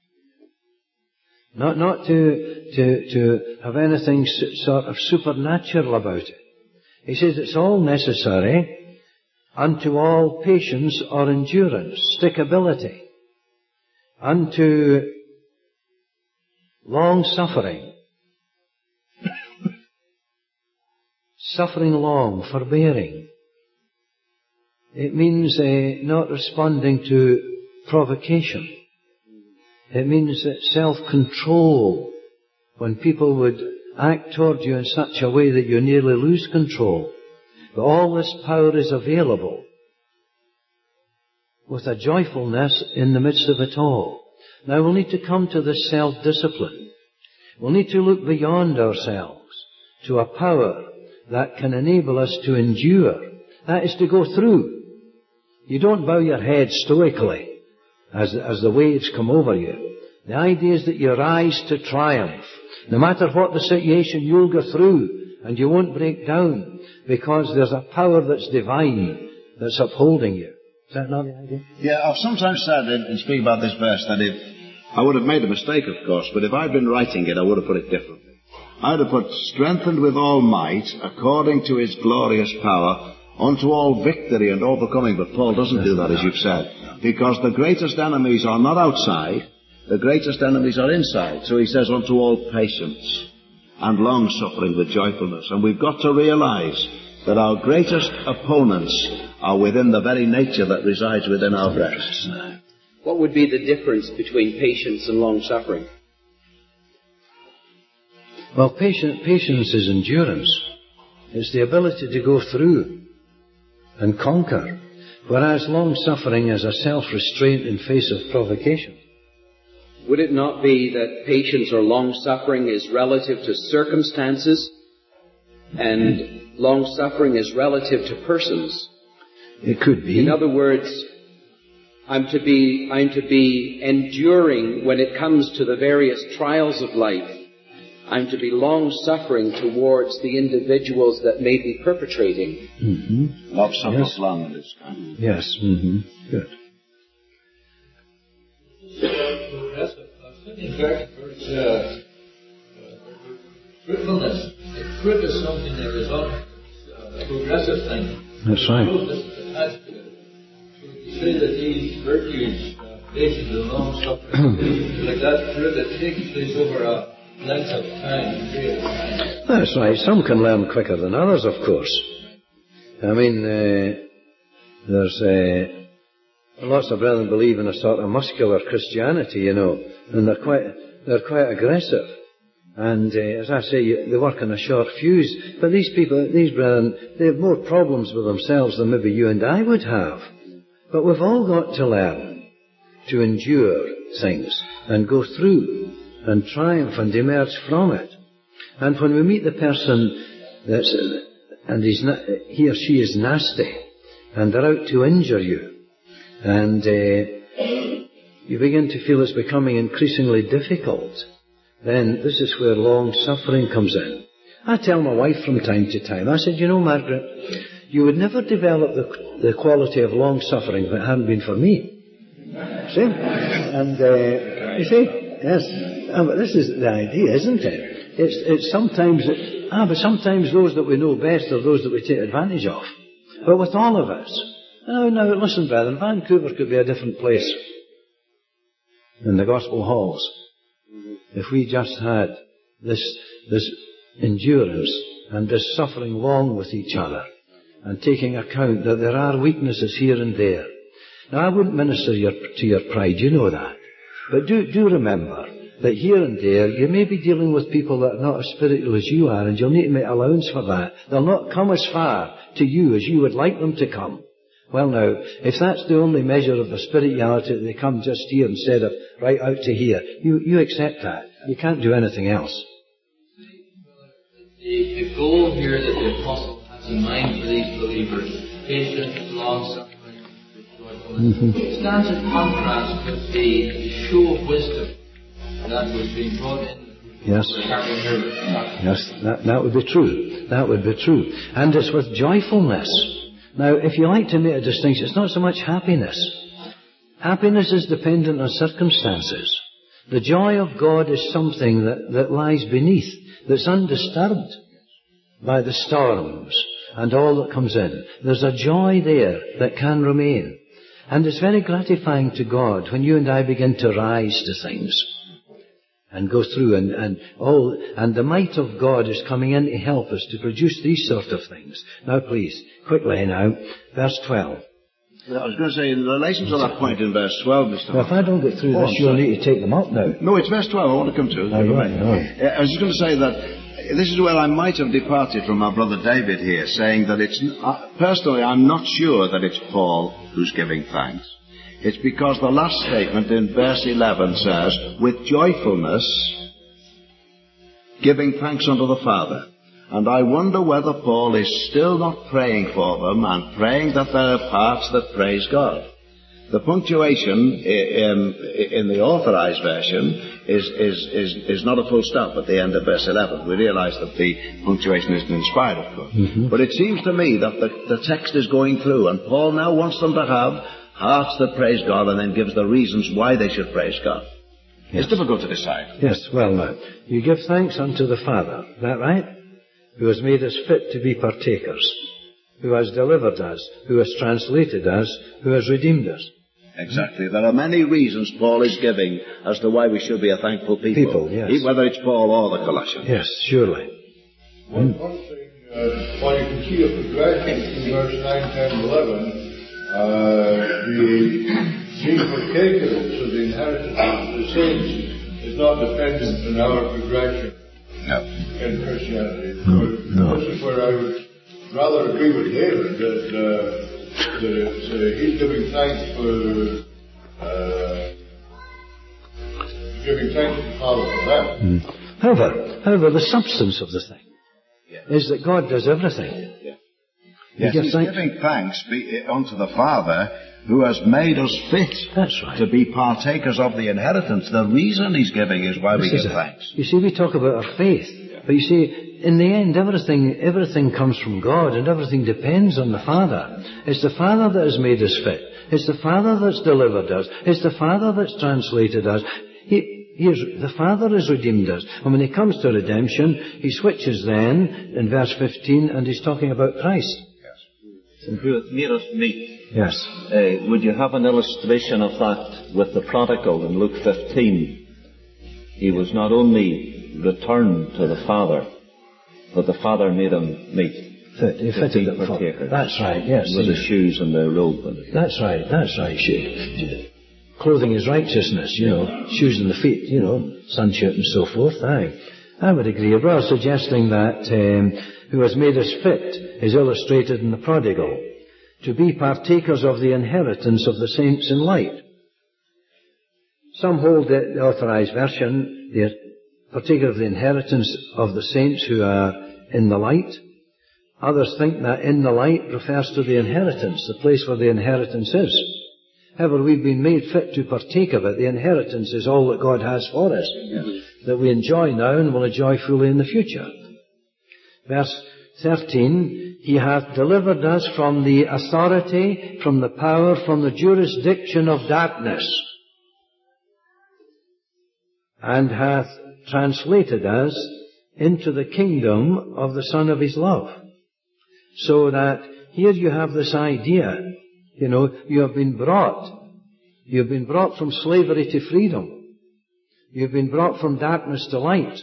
Not, not to, to, to have anything sort of supernatural about it. He says it's all necessary unto all patience or endurance, stickability, unto long suffering, suffering long, forbearing. It means uh, not responding to provocation. It means that self-control, when people would act toward you in such a way that you nearly lose control. But all this power is available with a joyfulness in the midst of it all. Now we'll need to come to this self-discipline. We'll need to look beyond ourselves to a power that can enable us to endure. That is to go through. You don't bow your head stoically as, as the waves come over you. The idea is that you rise to triumph. No matter what the situation, you'll go through and you won't break down because there's a power that's divine that's upholding you. Is that not the idea? Yeah, I've sometimes said in, in speaking about this verse that if I would have made a mistake, of course, but if I'd been writing it, I would have put it differently. I'd have put, strengthened with all might, according to his glorious power, unto all victory and overcoming. But Paul doesn't do that, as you've said, because the greatest enemies are not outside, the greatest enemies are inside. So he says, unto all patience and long-suffering with joyfulness. And we've got to realize that our greatest opponents are within the very nature that resides within our breasts. What would be the difference between patience and long-suffering? Well, patience, patience is endurance. It's the ability to go through and conquer, whereas long-suffering is a self-restraint in face of provocation. Would it not be that patience or long-suffering is relative to circumstances and long-suffering is relative to persons? It could be. In other words, I'm to be, I'm to be enduring when it comes to the various trials of life. I'm to be long-suffering towards the individuals that may be perpetrating. Mm-hmm. Love suffers yes. long in this kind. Yes. Mm-hmm. Good. In fact, verse, uh, uh, fruitfulness. If fruit is something that is not a progressive thing. That's right. Attached to it. So you say that these virtues, uh, patience and long suffering, like that fruit that takes place over a length of time, period of time. That's right. Some can learn quicker than others, of course. I mean, uh, there's uh, lots of brethren believe in a sort of muscular Christianity, you know, and they're quite they're quite aggressive. And uh, as I say, you, they work on a short fuse. But these people, these brethren, they have more problems with themselves than maybe you and I would have. But we've all got to learn to endure things and go through and triumph and emerge from it. And when we meet the person that's, and he's na- he or she is nasty, and they're out to injure you, and uh, you begin to feel it's becoming increasingly difficult, then this is where long suffering comes in. I tell my wife from time to time, I said, you know, Margaret, you would never develop the, the quality of long suffering if it hadn't been for me. See? And, uh, you see, yes. Ah, but this is the idea, isn't it? It's, it's sometimes, ah, but sometimes those that we know best are those that we take advantage of. But with all of us, oh, now listen, brethren, Vancouver could be a different place in the gospel halls if we just had this, this endurance and this suffering long with each other and taking account that there are weaknesses here and there. Now, I wouldn't minister your, to your pride, you know that. But do, do remember that here and there you may be dealing with people that are not as spiritual as you are, and you'll need to make allowance for that. They'll not come as far to you as you would like them to come. Well now, if that's the only measure of the spirituality, that they come just here instead of right out to here, you, you accept that. You can't do anything else. The, the goal here that the Apostle has in mind for these believers, patience, long-suffering, joyfulness, mm-hmm. stands in contrast with the, the show of wisdom that was being brought in. Yes. Yes, that, that would be true. That would be true. And it's with joyfulness. Now, if you like to make a distinction, it's not so much happiness. Happiness is dependent on circumstances. The joy of God is something that, that lies beneath, that's undisturbed by the storms and all that comes in. There's a joy there that can remain. And it's very gratifying to God when you and I begin to rise to things and go through, and, and all, and the might of God is coming in to help us to produce these sort of things. Now please, quickly now, verse twelve. I was going to say, in relation to that point in verse twelve, Mister Well, if I don't get through oh, this, you'll need to take them up now. No, it's verse twelve I want to come to. Oh, right, right. I was just going to say that this is where I might have departed from our brother David here, saying that it's, uh, personally, I'm not sure that it's Paul who's giving thanks. It's because the last statement in verse eleven says, with joyfulness, giving thanks unto the Father. And I wonder whether Paul is still not praying for them and praying that there are parts that praise God. The punctuation in, in the authorized version is, is, is, is not a full stop at the end of verse eleven. We realize that the punctuation isn't inspired, of course. Mm-hmm. But it seems to me that the, the text is going through, and Paul now wants them to have hearts that praise God, and then gives the reasons why they should praise God. Yes. It's difficult to decide. Yes, well now, you give thanks unto the Father, is that right? Who has made us fit to be partakers, who has delivered us, who has translated us, who has redeemed us. Exactly. There are many reasons Paul is giving as to why we should be a thankful people. People, yes. Whether it's Paul or the Colossians. Yes, surely. One, one thing, uh, well, you can see a progression in verse nine, ten, and eleven. Uh, the being partakers of the inheritance of the saints is not dependent on our progression no. in Christianity. No, no. This is where I would rather agree with David that, uh, that it's, uh, he's giving thanks for uh, giving thanks to the Father for that. Mm. However, however, the substance of the thing yeah. is that God does everything. Yeah. Yes, he's thanks. giving thanks be, unto the Father who has made us fit That's right. to be partakers of the inheritance. The reason he's giving is why this we give a, thanks. You see, we talk about our faith, yeah. but you see, in the end, everything everything comes from God, and everything depends on the Father. It's the Father that has made us fit. It's the Father that's delivered us. It's the Father that's translated us. He, Here's, the Father has redeemed us. And when he comes to redemption, he switches then, in verse fifteen, and he's talking about Christ. And who hath made us meet. Yes. Uh, would you have an illustration of that with the prodigal in Luke fifteen? He was not only returned to the Father, but the Father made him meet. Fit, he fitted the partaker. That's right, yes. With the shoes and the robe. That's right, that's right. Shoe. Clothing is righteousness, you know. Shoes on the feet, you know. Sunshine and so forth. Aye. I would agree. We're suggesting that um, who has made us fit is illustrated in the prodigal, to be partakers of the inheritance of the saints in light. Some hold the, the authorized version, the partaker of the inheritance of the saints who are in the light. Others think that in the light refers to the inheritance, the place where the inheritance is. However, we've been made fit to partake of it. The inheritance is all that God has for us, yes. that we enjoy now and will enjoy fully in the future. Verse thirteen, he hath delivered us from the authority, from the power, from the jurisdiction of darkness, and hath translated us into the kingdom of the Son of his love. So that here you have this idea, you know, you have been brought, you've been brought from slavery to freedom. You've been brought from darkness to light.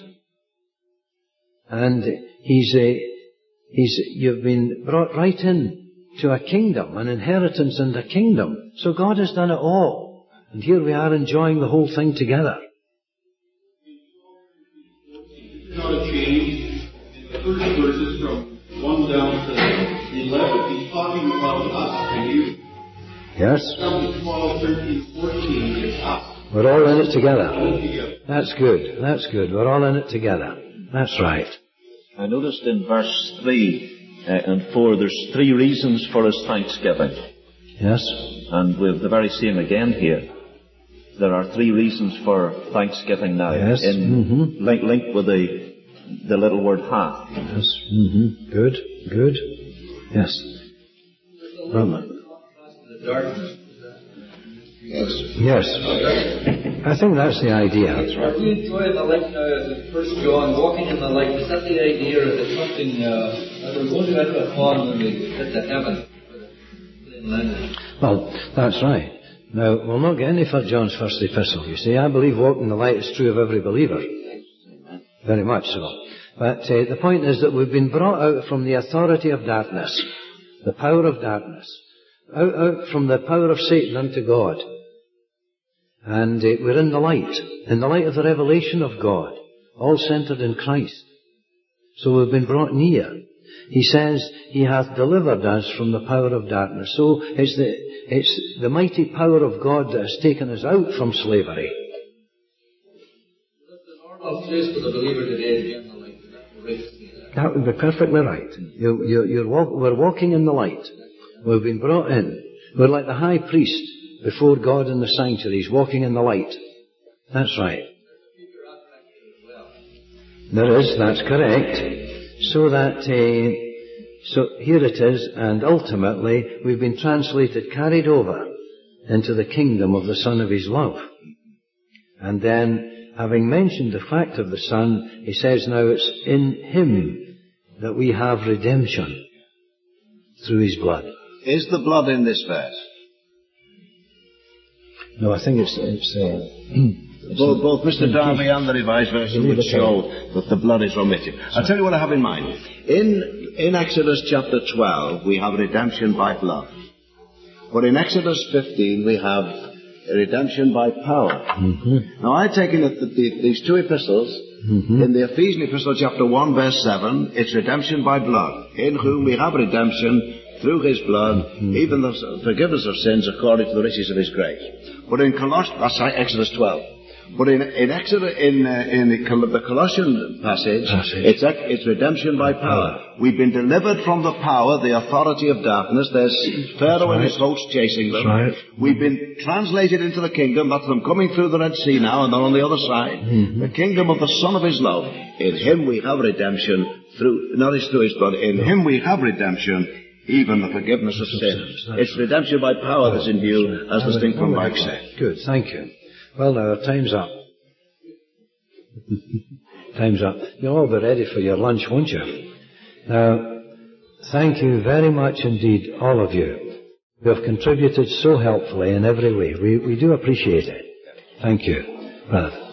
And he's a, he's, you've been brought right in to a kingdom, an inheritance and a kingdom. So God has done it all. And here we are enjoying the whole thing together. It's not a change in the first verses from one down to eleven. He's talking about us and you. Yes. twelve, thirteen, fourteen, it's us. We're all in it together. That's good. That's good. We're all in it together. That's right. I noticed in verse three uh, and four, there's three reasons for his thanksgiving. Yes. And we have the very same again here. There are three reasons for thanksgiving now. Yes. In mm-hmm. link, link with the the little word hath. Yes. Mm-hmm. Good. Good. Yes. Brahma. Darkness. Yes. Yes. I think that's the idea. That's right. We enjoy the light now, as in First John, walking in the light. Is that the idea of the trusting uh, Uh, we're going to get to a form when we get to heaven. Well, that's right. Now, we'll not get any for John's first epistle. You see, I believe walking in the light is true of every believer. Very much so. But uh, the point is that we've been brought out from the authority of darkness, the power of darkness, out, out from the power of Satan unto God. And uh, we're in the light, in the light of the revelation of God, all centered in Christ. So we've been brought near. He says He hath delivered us from the power of darkness. So it's the, it's the mighty power of God that has taken us out from slavery. The normal place for the believer today is in the light. That would be perfectly right. You, you, you're walk, we're walking in the light. We've been brought in. We're like the high priest before God in the sanctuary. He's walking in the light. That's right. There is, that's correct. So that, uh, so here it is, and ultimately we've been translated, carried over into the kingdom of the Son of His love. And then, having mentioned the fact of the Son, he says now it's in Him that we have redemption through His blood. Is the blood in this verse? No, I think it's, it's, uh, Both, both Mister Darby and the Revised Version would show that the blood is remitted. I'll tell you what I have in mind. In, in Exodus chapter twelve, we have redemption by blood. But in Exodus fifteen, we have redemption by power. Mm-hmm. Now, I've taken it that the, these two epistles, mm-hmm. in the Ephesian epistle chapter one, verse seven, it's redemption by blood, in whom we have redemption through His blood, mm-hmm. even the forgiveness of sins according to the riches of His grace. But in Colossians, that's Exodus twelve. But in, in Exodus, in, uh, in the, Col- the Colossian passage, passage. It's, it's redemption by power. We've been delivered from the power, the authority of darkness. There's Pharaoh right. and his host chasing them. Right. We've been translated into the kingdom. That's them coming through the Red Sea now, and they're on the other side. Mm-hmm. The kingdom of the Son of His love. In Him we have redemption through, not through His blood. In no. Him we have redemption, even the forgiveness of sins. It's redemption by power that's in view, as distinct from by sin. Good, thank you. Well, now, time's up. Time's up. You'll all be ready for your lunch, won't you? Now, thank you very much indeed, all of you, who have contributed so helpfully in every way. We, we do appreciate it. Thank you, brother.